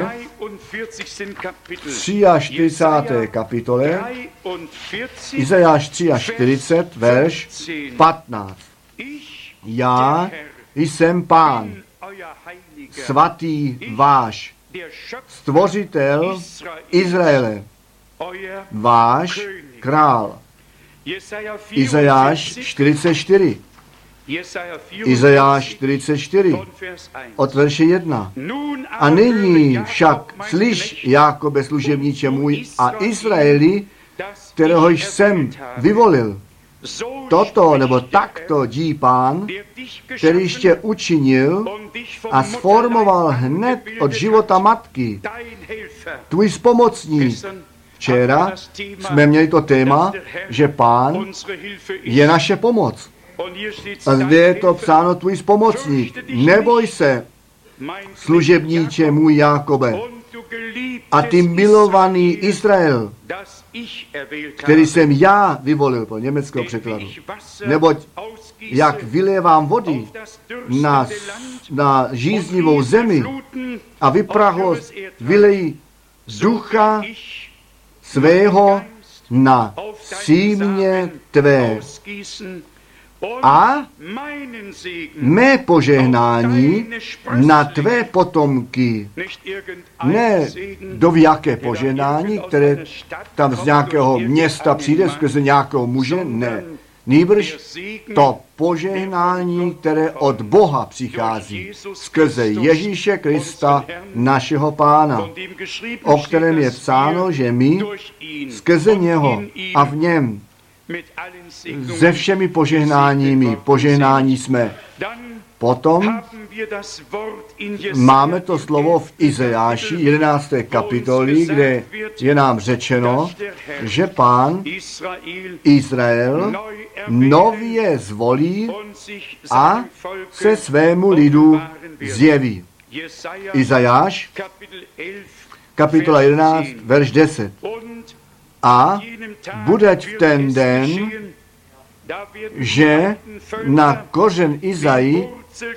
43. kapitole, Izajáš 43, verš 15. Já jsem Pán, svatý váš, stvořitel Izraele, váš král. Izajáš 44. Izajáš 44, od verše 1. A nyní však slyš, Jákobe služebníče můj a Izraeli, kterého jsem vyvolil. Toto nebo takto dí Pán, který tě učinil a sformoval hned od života matky, tvůj spomocník. Včera jsme měli to téma, že Pán je naše pomoc. A zde je to psáno tvůj spomocník. Neboj se, služebníče můj Jákobe, a ty milovaný Izrael, který jsem já vyvolil, po německého překladu. Neboť jak vylévám vody na žíznivou zemi a vyprahost vylejí ducha svého na símě tvé. A mé požehnání na tvé potomky. Ne dovějaké požehnání, které tam z nějakého města přijde skrze nějakého muže, ne. Nýbrž to požehnání, které od Boha přichází skrze Ježíše Krista, našeho Pána, o kterém je psáno, že my skrze něho a v něm se všemi požehnání jsme. Potom máme to slovo v Izajáši 11. kapitoli, kde je nám řečeno, že Pán Izrael nově zvolí a se svému lidu zjeví. Izajáš kapitola 11, verš 10. A bude v ten den, že na kořen Izaji,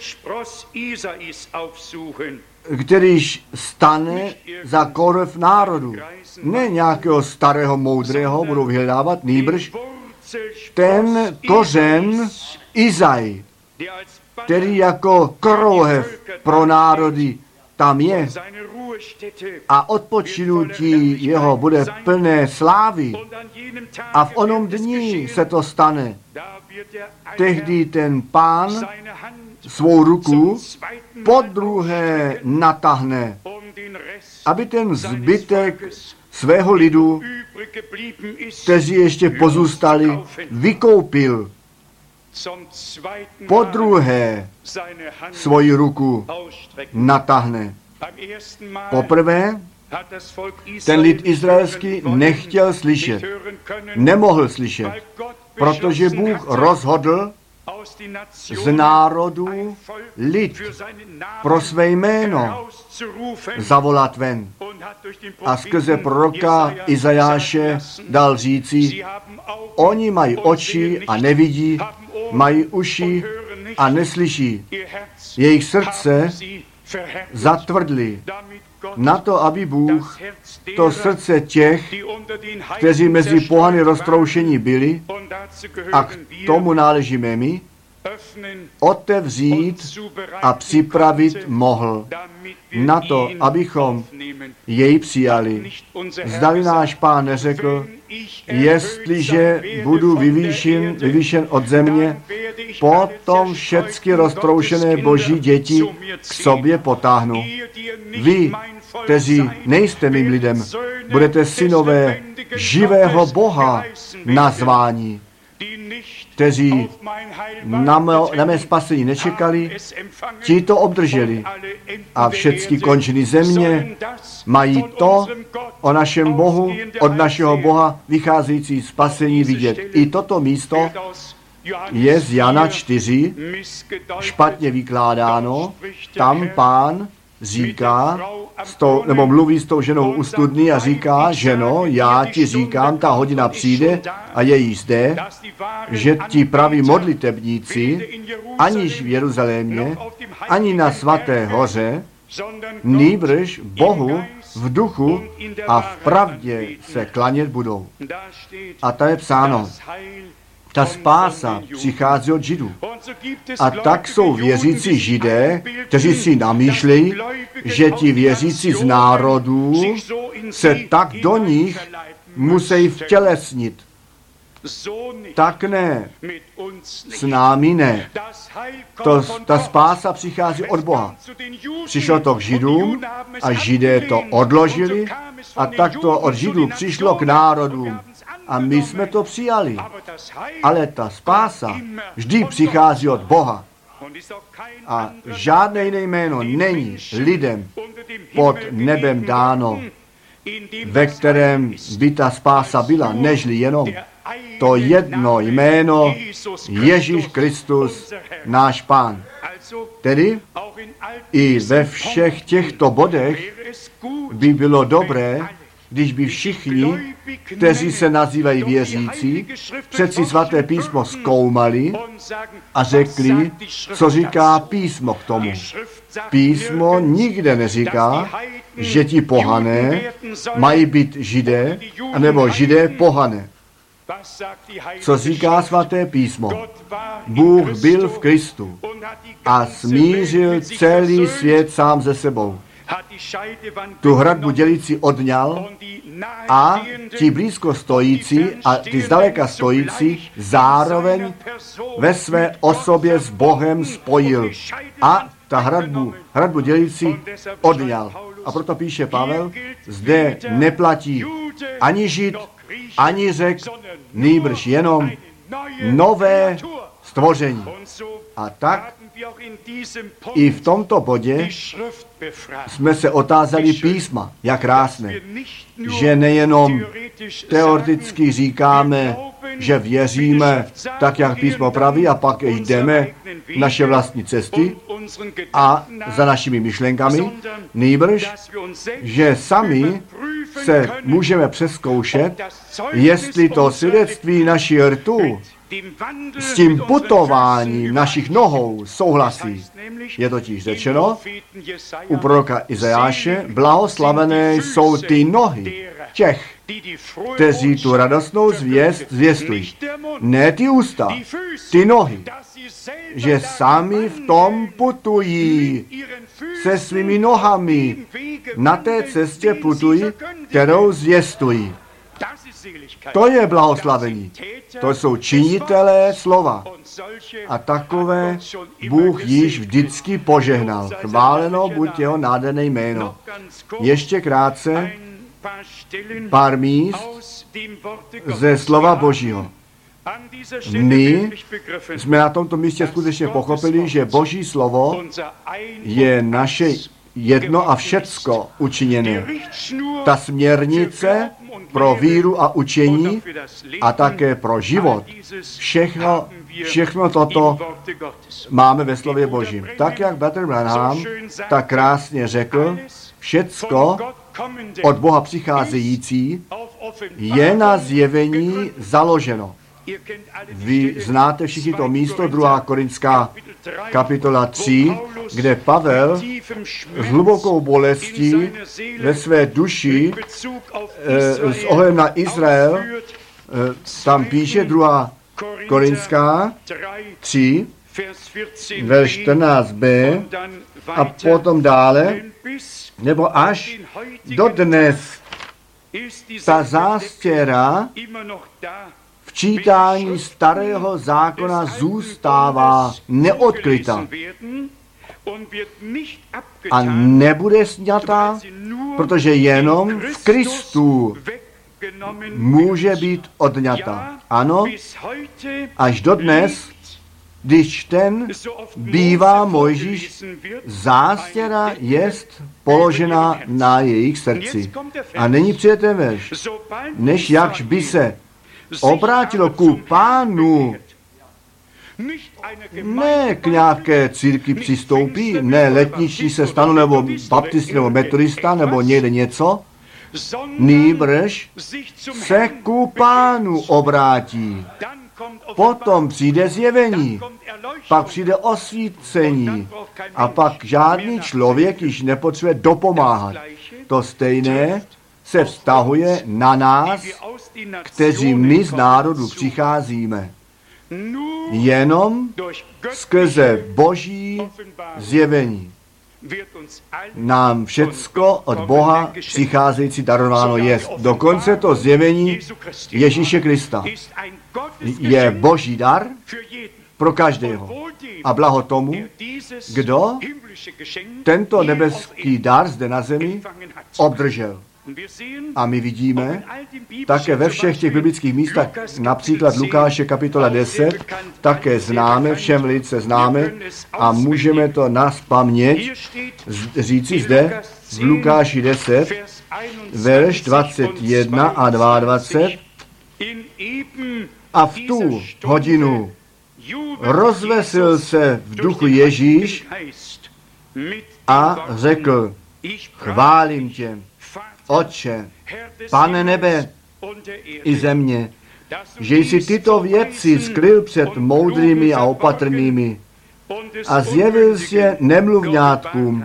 kterýž stane za korev národu. Ne nějakého starého moudrého budou vyhledávat, nýbrž ten kořen Izaj, který jako krouhev pro národy tam je a odpočinutí jeho bude plné slávy a v onom dní se to stane. Tehdy ten Pán svou ruku podruhé natáhne, aby ten zbytek svého lidu, kteří ještě pozůstali, vykoupil. Podruhé svoji ruku natáhne. Poprvé ten lid izraelský nechtěl slyšet, nemohl slyšet, protože Bůh rozhodl z národů lid pro své jméno zavolat ven. A skrze proroka Izajáše dal říci, oni mají oči a nevidí, mají uši a neslyší. Jejich srdce zatvrdli na to, aby Bůh to srdce těch, kteří mezi pohany roztroušení byli, a k tomu náležíme my, otevřít a připravit mohl na to, abychom jej přijali. Zdali náš Pán neřekl, jestliže budu vyvýšen od země, potom všechny roztroušené boží děti k sobě potáhnu. Vy, kteří nejste mým lidem, budete synové živého Boha nazváni, kteří na mé spasení nečekali, ti to obdrželi. A všechny končiny země mají to o našem Bohu, od našeho Boha vycházející spasení vidět. I toto místo je z Jana 4 špatně vykládáno. Tam Pán říká, nebo mluví s tou ženou u studny a říká, ženo, já ti říkám, ta hodina přijde a je jí zde, že ti praví modlitebníci, aniž v Jeruzalémě, ani na svaté hoře, nýbrž Bohu v duchu a v pravdě se klanět budou. A to je psáno. Ta spása přichází od Židů. A tak jsou věřící Židé, kteří si namýšlejí, že ti věřící z národů se tak do nich musí vtělesnit. Tak ne, s námi ne. Ta spása přichází od Boha. Přišlo to k Židům a Židé to odložili a tak to od Židů přišlo k národům. A my jsme to přijali. Ale ta spása vždy přichází od Boha. A žádné jiné jméno není lidem pod nebem dáno, ve kterém by ta spása byla, nežli jenom to jedno jméno Ježíš Kristus, náš Pán. Tedy i ve všech těchto bodech by bylo dobré, když by všichni, kteří se nazývají věřící, přeci svaté písmo zkoumali a řekli, co říká písmo k tomu. Písmo nikde neříká, že ti pohané mají být Židé, anebo Židé pohané. Co říká svaté písmo? Bůh byl v Kristu a smířil celý svět sám ze sebou. Tu hradbu dělící odňal a ti blízko stojící a ty zdaleka stojící zároveň ve své osobě s Bohem spojil. A ta hradbu dělící odňal. A proto píše Pavel, zde neplatí ani Žid, ani Řek, nýbrž jenom nové stvoření. A tak I v tomto bodě jsme se otázali písma. Jak krásné, že nejenom teoreticky říkáme, že věříme tak, jak písmo praví, a pak jdeme naše vlastní cesty a za našimi myšlenkami, nýbrž, že sami se můžeme přezkoušet, jestli to svědectví naší rtu s tím putováním našich nohou souhlasí. Je totiž řečeno u proroka Izajáše, blahoslavené jsou ty nohy těch, kteří tu radostnou zvěst zvěstují. Ne ty ústa, ty nohy, že sami v tom putují, se svými nohami na té cestě putují, kterou zvěstují. To je blahoslavení. To jsou činitelé slova. A takové Bůh již vždycky požehnal. Chváleno buď jeho nádherné jméno. Ještě krátce pár míst ze slova Božího. My jsme na tomto místě skutečně pochopili, že Boží slovo je naše jedno a všecko učiněné. Ta směrnice pro víru a učení a také pro život. Všechno toto máme ve slově Božím. Tak, jak Brother Branham tak krásně řekl, všecko od Boha přicházející je na zjevení založeno. Vy znáte všichni to místo, 2. Korintská kapitola 3, kde Pavel s hlubokou bolestí ve své duši s ohledem na Izrael, tam píše 2. Korintská 3, verš 14b a potom dále, nebo až dodnes ta zástěra v čítání starého zákona zůstává neodkryta a nebude sňatá, protože jenom v Kristu může být odňata. Ano, až dodnes, když ten bývá Mojžíš, zástěra jest položena na jejich srdci. A nyní přijde ten verš. Než jakž by se obrátilo ku Pánu, ne k nějaké církvi přistoupí, ne letniční se stanu, nebo baptisti, nebo metodista, nebo někde něco, nýbrž se ku Pánu obrátí. Potom přijde zjevení, pak přijde osvícení a pak žádný člověk již nepotřebuje dopomáhat. To stejné se vztahuje na nás, kteří my z národu přicházíme. Jenom skrze Boží zjevení nám všecko od Boha přicházející darováno jest. Dokonce to zjevení Ježíše Krista je Boží dar pro každého. A blaho tomu, kdo tento nebeský dar zde na zemi obdržel. A my vidíme také ve všech těch biblických místech, například Lukáše kapitola 10, také známe, všem velice známe a můžeme to nazpaměť říci zde v Lukáši 10, verš 21 a 22. A v tu hodinu rozvesil se v duchu Ježíš a řekl, chválím tě, Otče, Pane nebe i země, že jsi tyto věci skryl před moudrými a opatrnými a zjevil jsi je nemluvňátkům.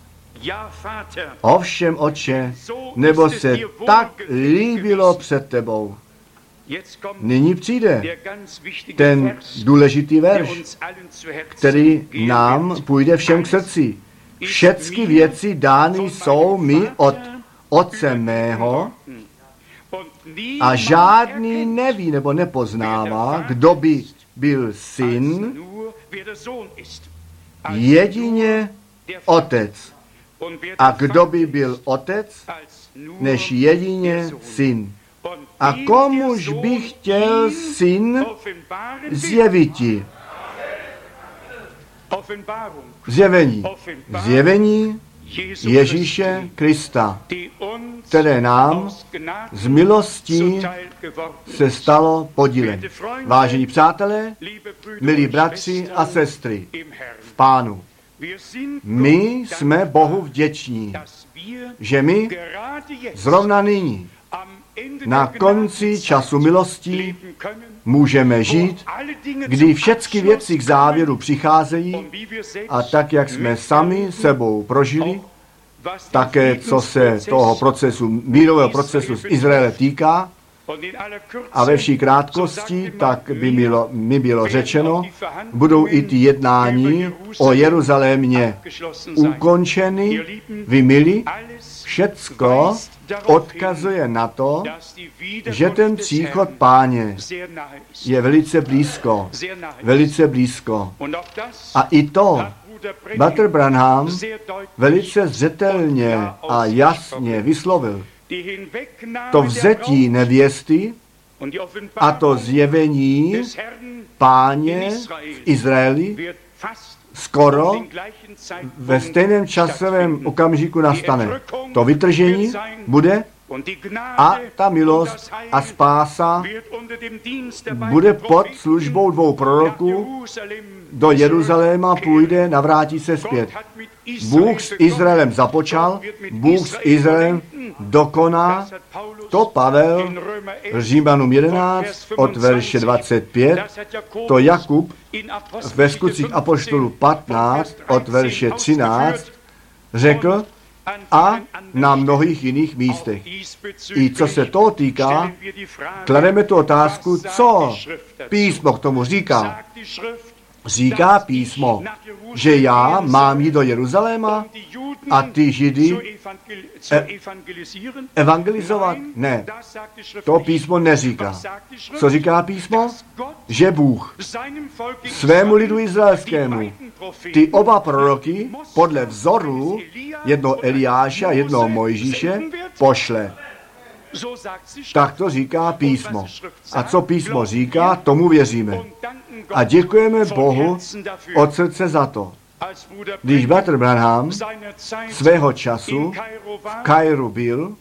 Ovšem, Otče, nebo se tak líbilo před tebou. Nyní přijde ten důležitý verš, který nám půjde všem k srdci. Všechny věci dány jsou mi od Otce mého a žádný neví nebo nepoznává, kdo by byl syn, jedině Otec. A kdo by byl Otec, než jedině syn. A komuž by chtěl syn zjeviti? Zjevení Ježíše Krista, které nám z milostí se stalo podílem. Vážení přátelé, milí bratři a sestry v Pánu, my jsme Bohu vděční, že my zrovna nyní na konci času milostí můžeme žít, kdy všechny věci k závěru přicházejí a tak, jak jsme sami sebou prožili, také co se toho procesu, mírového procesu z Izraele týká, a ve vší krátkosti, tak by mi bylo řečeno, budou i ty jednání o Jeruzalémě ukončeny. Vy milí, všecko odkazuje na to, že ten příchod Páně je velice blízko. Velice blízko. A i to bratr Branham velice zřetelně a jasně vyslovil. To vzetí nevěsty a to zjevení Páně v Izraeli skoro ve stejném časovém okamžiku nastane. To vytržení bude a ta milost a spása bude pod službou dvou proroků, do Jeruzaléma půjde, navrátí se zpět. Bůh s Izraelem započal, Bůh s Izraelem dokoná. To Pavel Římanům 11 od verše 25, to Jakub ve Skutcích apoštolů 15 od verše 13 řekl a na mnohých jiných místech. I co se toho týká, klademe tu otázku, co písmo k tomu říká. Říká písmo, že já mám jít do Jeruzaléma a ty Židy evangelizovat? Ne, to písmo neříká. Co říká písmo? Že Bůh svému lidu izraelskému ty oba proroky podle vzoru, jednoho Eliáša, jednoho Mojžíše, pošle. Tak to říká písmo. A co písmo říká, tomu věříme. A děkujeme Bohu od srdce za to. Když bratr Branham svého času v Kairu byl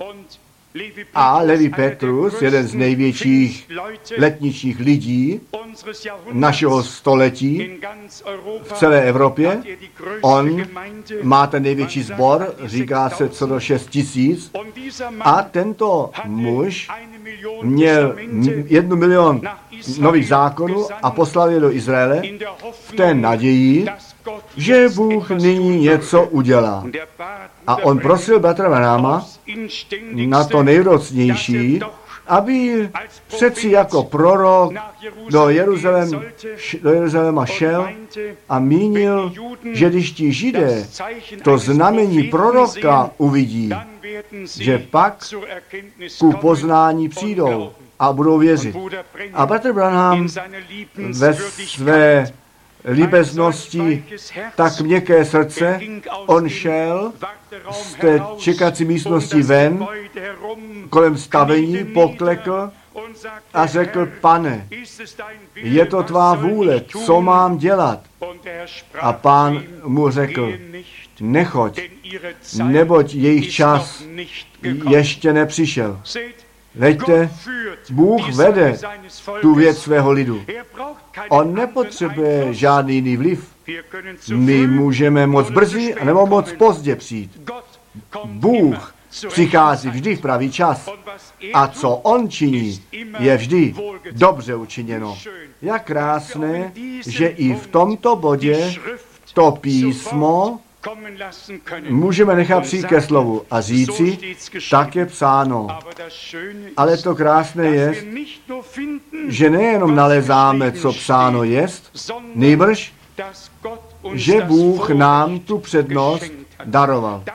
a Levi Petrus, jeden z největších letničních lidí našeho století v celé Evropě, on má ten největší sbor, říká se co do 6 000, a tento muž měl 1 milion nových zákonů a poslal je do Izraele v té naději, že Bůh nyní něco udělá. A on prosil bratra Branhama na to nejrocnější, aby přeci jako prorok do Jeruzaléma šel a mínil, že když ti Židé to znamení proroka uvidí, že pak ku poznání přijdou a budou věřit. A bratr Branham ve své líbeznosti tak měkké srdce, on šel z té čekací místnosti ven, kolem stavení poklekl a řekl, Pane, je to tvá vůle, co mám dělat? A Pán mu řekl, nechoď, neboť jejich čas ještě nepřišel. Veďte, Bůh vede tu věc svého lidu. On nepotřebuje žádný jiný vliv. My můžeme moc brzy nebo moc pozdě přijít. Bůh přichází vždy v pravý čas. A co on činí, je vždy dobře učiněno. Jak krásné, že i v tomto bodě to písmo můžeme nechat přijít ke slovu a říci, tak je psáno. Ale to krásné je, že nejenom nalezáme, co psáno jest, nýbrž, že Bůh nám tu přednost daroval.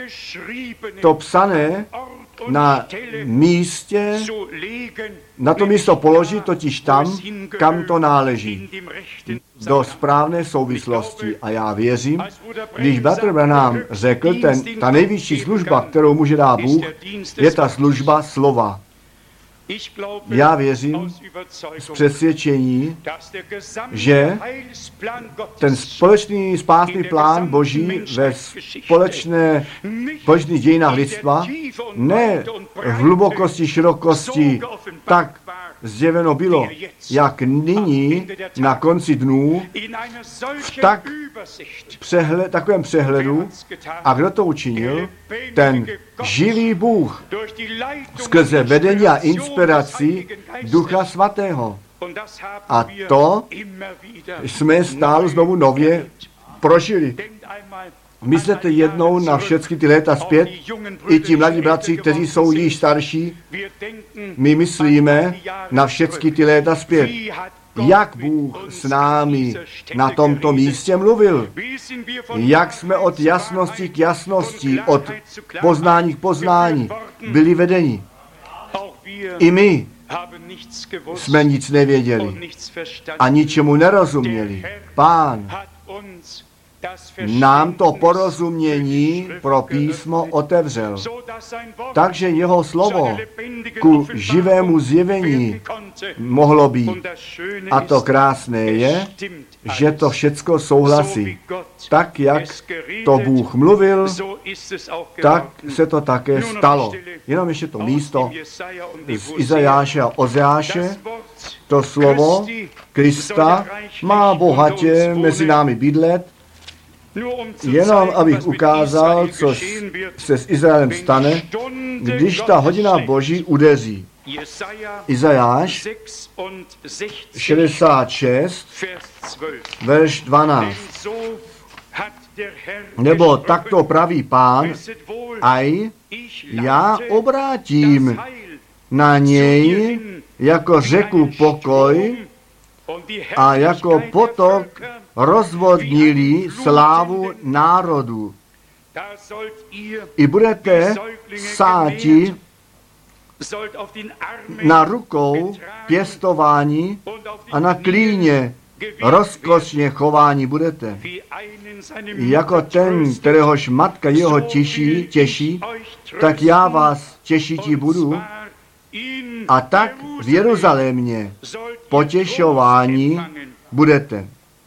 To psané na místě, na to místo položit, totiž tam, kam to náleží. Do správné souvislosti. A já věřím, když bratr Branham řekl, ta nejvyšší služba, kterou může dát Bůh, je ta služba slova. Já věřím z přesvědčení, že ten společný spásný plán Boží ve společných dějinách lidstva ne v hlubokosti, širokosti tak zjeveno bylo, jak nyní na konci dnů v takovém přehledu. A kdo to učinil? Ten živý Bůh skrze vedení a inspiraci Ducha Svatého. A to jsme stále znovu nově prožili. Myslete jednou na všechny ty léta zpět, i ti mladí bratři, kteří jsou již starší, my myslíme na všechny ty léta zpět. Jak Bůh s námi na tomto místě mluvil. Jak jsme od jasnosti k jasnosti, od poznání k poznání byli vedeni. I my jsme nic nevěděli a ničemu nerozuměli. Pán nám to porozumění pro písmo otevřel. Takže jeho slovo ku živému zjevení mohlo být. A to krásné je, že to všecko souhlasí. Tak, jak to Bůh mluvil, tak se to také stalo. Jenom ještě to místo z Izajáše a Ozeáše, to slovo Krista má bohatě mezi námi bydlet, jenom abych ukázal, co se s Izraelem stane, když ta hodina Boží udeří. Izajáš 66, verš 12. Nebo takto praví Pán, aj já obrátím na něj jako řeku pokoj a jako potok rozvodnilý slávu národu. I budete sáti na rukou pěstování a na klíně rozkošně chování budete. Jako ten, kteréhož matka jeho těší, tak já vás těšiti budu. A tak v Jeruzalémě potěšování budete.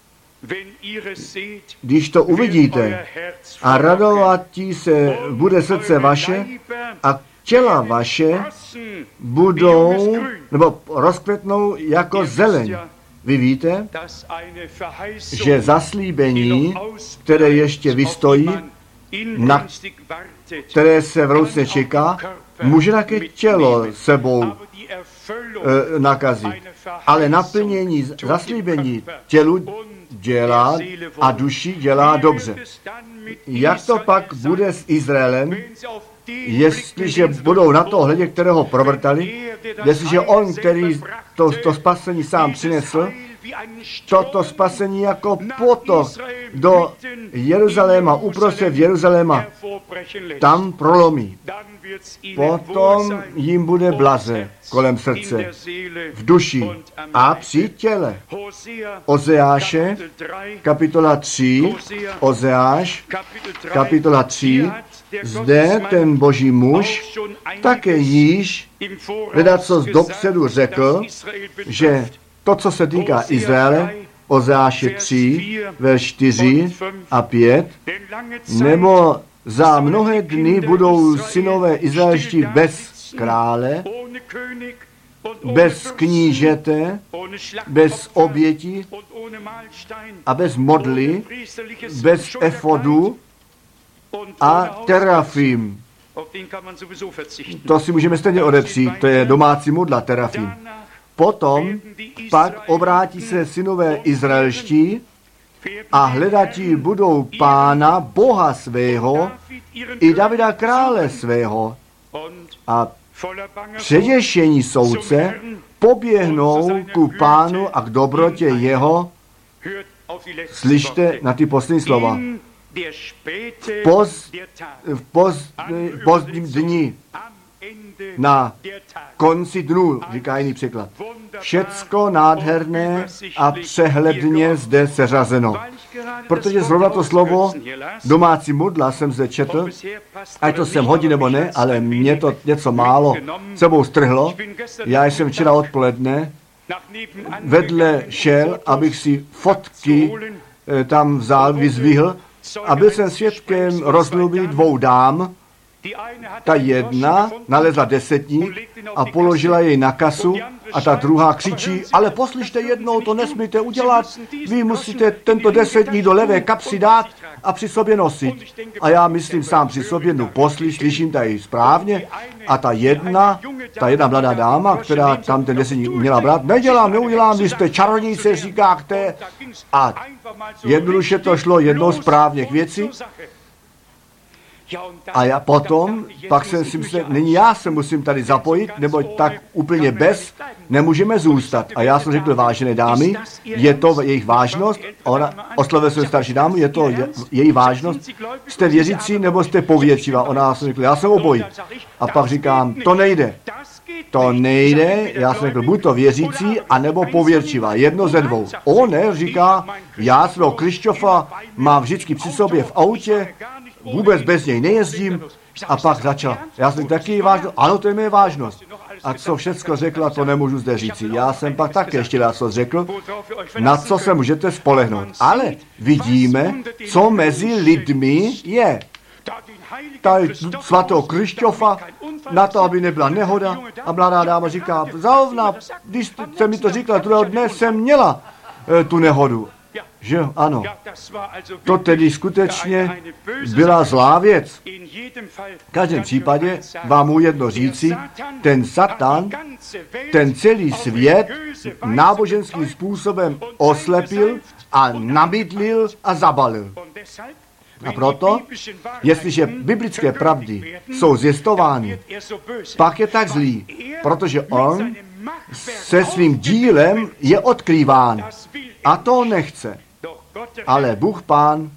Když to uvidíte a radovatí se bude srdce vaše a těla vaše budou, nebo rozkvetnou jako zeleň. Vy víte, že zaslíbení, které ještě vystojí, na které se vroucně čeká, může také tělo sebou nakazit. Ale naplnění zaslíbení tělu dělá a duši dělá dobře. Jak to pak bude s Izraelem, jestliže budou na to hledět, kterého provrtali, jestliže on, který to spasení sám přinesl, toto spasení jako potok do Jeruzaléma, uprostřed Jeruzaléma, tam prolomí. Potom jim bude blaze kolem srdce, v duši a při těle. Ozeáše, kapitola 3, Ozeáš, kapitola 3, zde ten boží muž také již ledacos dopředu řekl, že to, co se týká Izraele, Ozeáše 3, verš 4 a 5, nebo za mnohé dny budou synové izraelští bez krále, bez knížete, bez oběti a bez modly, bez efodu a terafim. To si můžeme stejně odepřít, to je domácí modla, terafim. Potom pak obrátí se synové izraelští a hledatí budou Pána, Boha svého, i Davida krále svého. A předěšení soudce poběhnou ku Pánu a k dobrotě jeho. Slyšte na ty poslední slova. V pozdním dni, na konci dnů, říká jiný překlad. Všecko nádherné a přehledně zde seřazeno. protože zrovna to slovo domácí modla jsem zde četl, ať to sem hodí nebo ne, ale mě to něco málo sebou strhlo. Já jsem včera odpoledne vedle šel, abych si fotky tam vzal, vyzvihl a byl jsem svědkem rozmluvy dvou dám. Ta jedna nalezla desetník a položila jej na kasu a ta druhá křičí, ale poslyšte jednou, to nesmíte udělat, vy musíte tento desetník do levé kapsy dát a při sobě nosit. A já myslím sám při sobě, no slyším tady správně. A ta jedna mladá dáma, která tam ten desetník měla brát, neudělám, vy jste čarodějce, říkáte. A jednoduše to šlo jednou správně k věci. A já potom, pak jsem si myslel, není já se musím tady zapojit, nebo tak úplně bez, nemůžeme zůstat. A já jsem řekl, vážené dámy, je to jejich vážnost, oslovil jsem starší dámu, je to její vážnost, jste věřící nebo jste pověřivá? Ona jsem řekl, já jsem obojí. A pak říkám, to nejde, já jsem řekl, buď to věřící, anebo pověrčivá, jedno ze dvou. On říká, já svého Krištofa mám vždycky při sobě v autě, vůbec bez něj nejezdím. A pak začal, já jsem taky vážnost, ano, to je mé vážnost. A co všecko řekla, to nemůžu zde říci. Já jsem pak také ještě raz řekl, na co se můžete spolehnout. Ale vidíme, co mezi lidmi je. Tady svatého Krištofa, na to, aby nebyla nehoda. A mladá dáma říká, zrovna, když jste mi to říkala, druhého dne jsem měla tu nehodu. Že ano, to tedy skutečně byla zlá věc. V každém případě vám mu jedno říci, ten Satan, ten celý svět náboženským způsobem oslepil a nabydlil a zabalil. A proto, jestliže biblické pravdy jsou zjistovány, pak je tak zlý, protože on se svým dílem je odkrýván. A to nechce. Ale Bůh Pán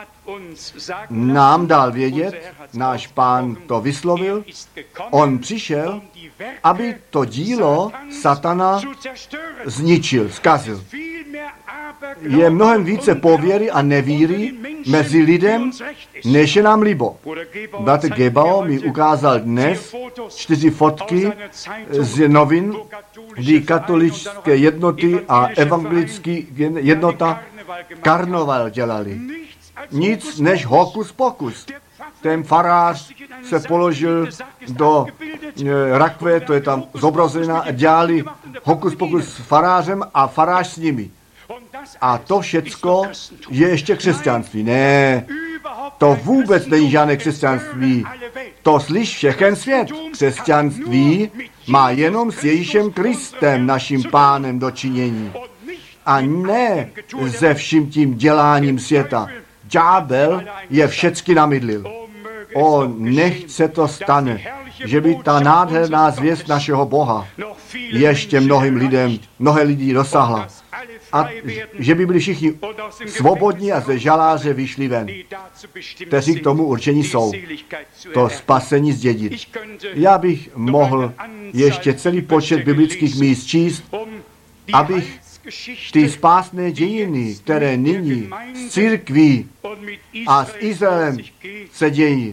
nám dal vědět, náš Pán to vyslovil, on přišel, aby to dílo Satana zničil, zkazil. Je mnohem více pověry a nevíry mezi lidem, než je nám libo. Bratr Gebao mi ukázal dnes 4 fotky z novin, kdy katolické jednoty a evangelický jednota karneval dělali. Nic než hokus pokus. Ten farář se položil do rakve, to je tam zobrazená, dělali hokus pokus s farářem a farář s nimi. A to všecko je ještě křesťanství. Ne, to vůbec není žádné křesťanství. To slyš všechen svět. Křesťanství má jenom s Ježíšem Kristem, naším Pánem, dočinění. A ne se vším tím děláním světa. Ďábel je všecky namydlil. Nechce to stane, že by ta nádherná zvěst našeho Boha ještě mnohé lidí dosáhla. A že by byli všichni svobodní a ze žaláře vyšli ven, kteří k tomu určení jsou, to spasení zdědit. Já bych mohl ještě celý počet biblických míst číst, abych ty spásné dějiny, které nyní s církví a s Izraelem se dějí,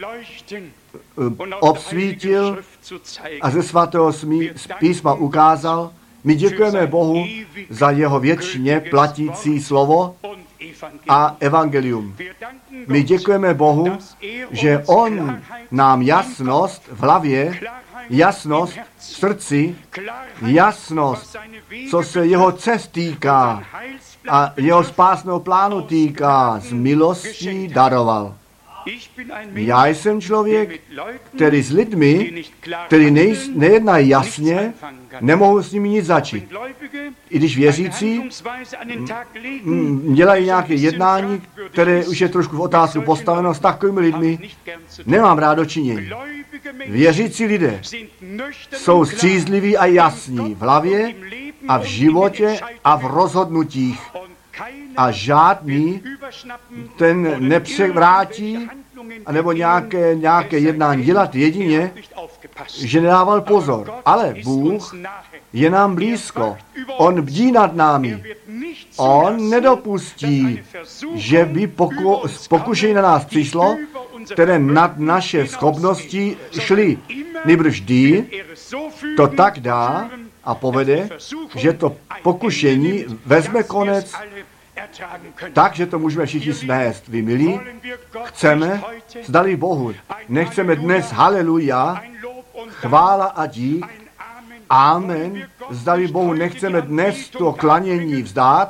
obsvítil a ze svatého písma ukázal. My děkujeme Bohu za jeho věčně platící slovo a evangelium. My děkujeme Bohu, že on nám jasnost v hlavě, jasnost v srdci, jasnost, co se jeho cest týká a jeho spásného plánu týká, z milostí daroval. Já jsem člověk, který s lidmi, který nejednají jasně, nemohu s nimi nic začít. I když věřící dělají nějaké jednání, které už je trošku v otázku postaveno, s takovými lidmi nemám rád dočinění. Věřící lidé jsou střízliví a jasní v hlavě a v životě a v rozhodnutích. A žádný ten nepřevrátí, anebo nějaké jednání dělat jedině, že nedával pozor. Ale Bůh je nám blízko. On bdí nad námi. On nedopustí, že by pokušení na nás přišlo, které nad naše schopnosti šly. Nýbrž vždy to tak dá a povede, že to pokušení vezme konec tak, že to můžeme všichni snést. Vy milí, chceme, zdali Bohu, nechceme dnes haleluja, chvála a dík, amen, zdali Bohu nechceme dnes to klanění vzdát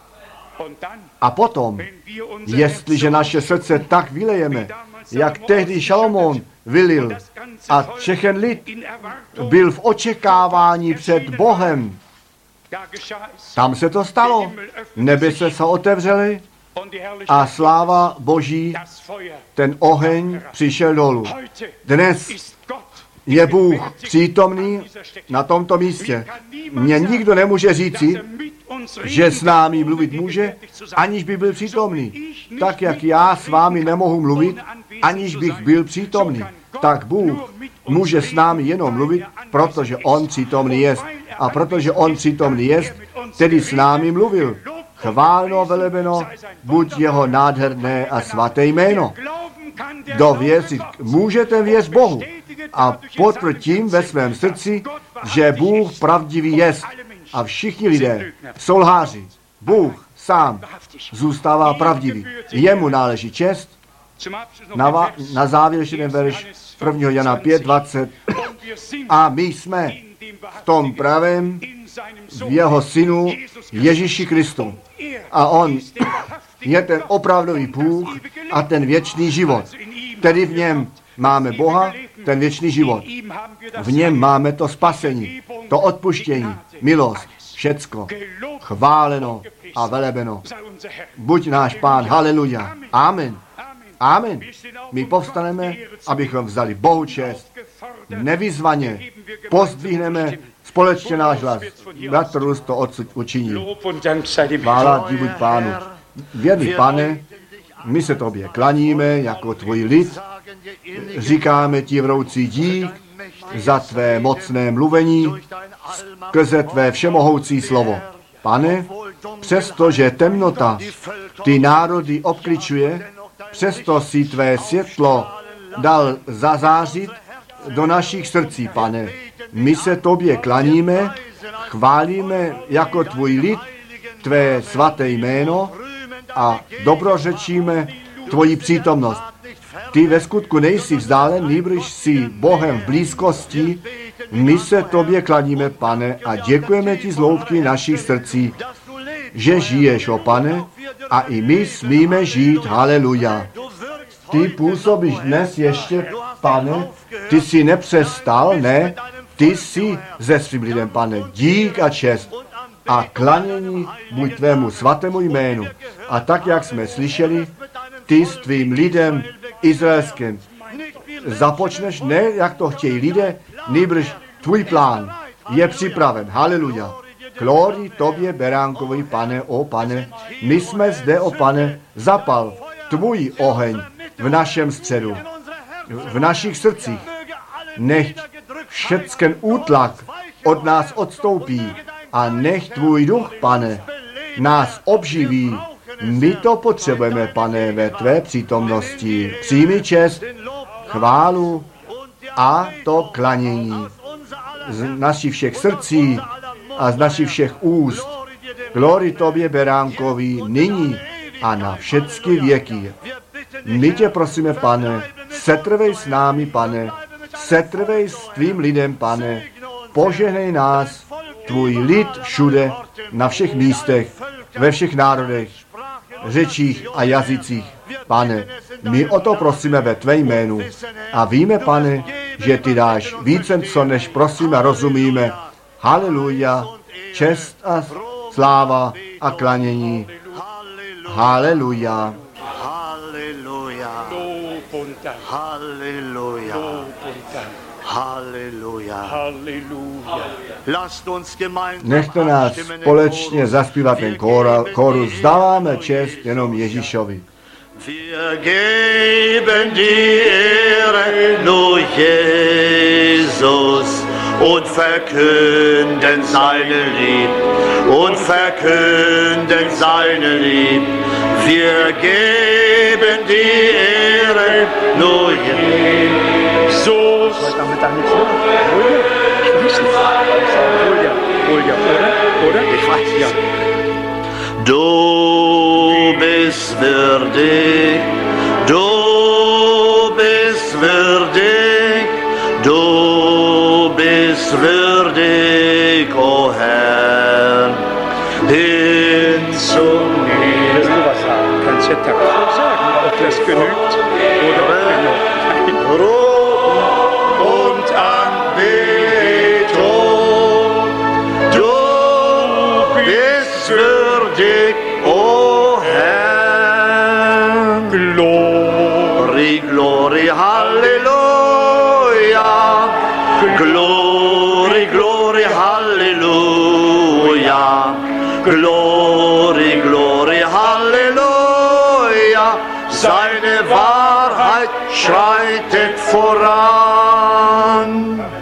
a potom, jestliže naše srdce tak vylejeme, jak tehdy Šalomón vylil a všechen lid byl v očekávání před Bohem. Tam se to stalo. Nebese se otevřely a sláva Boží, ten oheň přišel dolů. Dnes je Bůh přítomný na tomto místě. Mně nikdo nemůže říci, že s námi mluvit může, aniž by byl přítomný. Tak, jak já s vámi nemohu mluvit, aniž bych byl přítomný. Tak Bůh může s námi jenom mluvit, protože On přítomný jest. A protože On přítomný jest, tedy s námi mluvil. Chválno, velebeno, buď jeho nádherné a svaté jméno. Dověřit, můžete věřit Bohu a potvrdím ve svém srdci, že Bůh pravdivý jest a všichni lidé jsou lháři. Bůh sám zůstává pravdivý. Jemu náleží čest. Na závěr ještě jeden verš 1. Jana 5:20. A my jsme v tom pravém v jeho synu Ježíši Kristu. A on je ten opravdový Bůh a ten věčný život. Tedy v něm máme Boha, ten věčný život. V něm máme to spasení, to odpuštění, milost, všecko. Chváleno a velebeno. Buď náš Pán, haleluja. Amen. Amen. My povstaneme, abychom vzali Bohu čest. Nevyzvaně pozdvihneme společně náš hlas. Bratr Rus to odsud učinil. Chvála ti buď Pánu. Věrný Pane, my se tobě klaníme jako tvůj lid. Říkáme ti vroucí dík za tvé mocné mluvení skrze tvé všemohoucí slovo. Pane, přestože temnota ty národy obkličuje, přesto si tvé světlo dal zazářit do našich srdcí, Pane. My se tobě klaníme, chválíme jako tvůj lid tvé svaté jméno a dobrořečíme tvoji přítomnost. Ty ve skutku nejsi vzdálen, nýbrž jsi Bohem v blízkosti. My se tobě klaníme, Pane, a děkujeme ti z hloubky našich srdcí, že žiješ, o Pane, a i my smíme žít, haleluja. Ty působíš dnes ještě, Pane, ty jsi nepřestal, ne, ty jsi se svým lidem, Pane, dík a čest a klanění buď tvému svatému jménu. A tak, jak jsme slyšeli, ty s tvým lidem izraelským započneš, ne jak to chtějí lidé, nýbrž tvůj plán je připraven. Haleluja. Glórii tobě, beránkovi, Pane, o Pane, my jsme zde, o Pane, zapal tvůj oheň v našem středu, v našich srdcích. Nechť všecken útlak od nás odstoupí a nech tvůj duch, Pane, nás obživí. My to potřebujeme, Pane, ve tvé přítomnosti. Přijmi čest, chválu a to klanění z našich všech srdcí a z našich všech úst. Glory tobě, beránkovi, nyní a na všechny věky. My tě prosíme, Pane, setrvej s námi, Pane, setrvej s tvým lidem, Pane, požehnej nás, tvůj lid všude, na všech místech, ve všech národech, řečích a jazycích. Pane, my o to prosíme ve tvé jménu a víme, Pane, že ty dáš více, co než prosíme a rozumíme. Haleluja, čest a sláva a klanění. Haleluja. Haleluja. Haleluja. Nechte nás společně zaspívat ten chorus. Vzdáváme čest jenom Ježíšovi. Wir geben die Ehre nur Jesus und verkünden seine Lieb und verkünden seine Lieb. Wir geben die Ehre nur Jesus. Heute Nachmittag nicht so? Ich weiß nicht. Wohl ja, oder? Ich weiß ja. Du bist würdig, du bist würdig, o Herr, hinzunehmen. Willst du was sagen? Kannst ja taktisch sagen, ob das genügt oder genug. Ruhm und Anbetung, du bist würdig, o Herr. Glory, glory, Halleluja. Glory, glory, Halleluja. Glory, glory, Halleluja. Seine Wahrheit schreitet voran.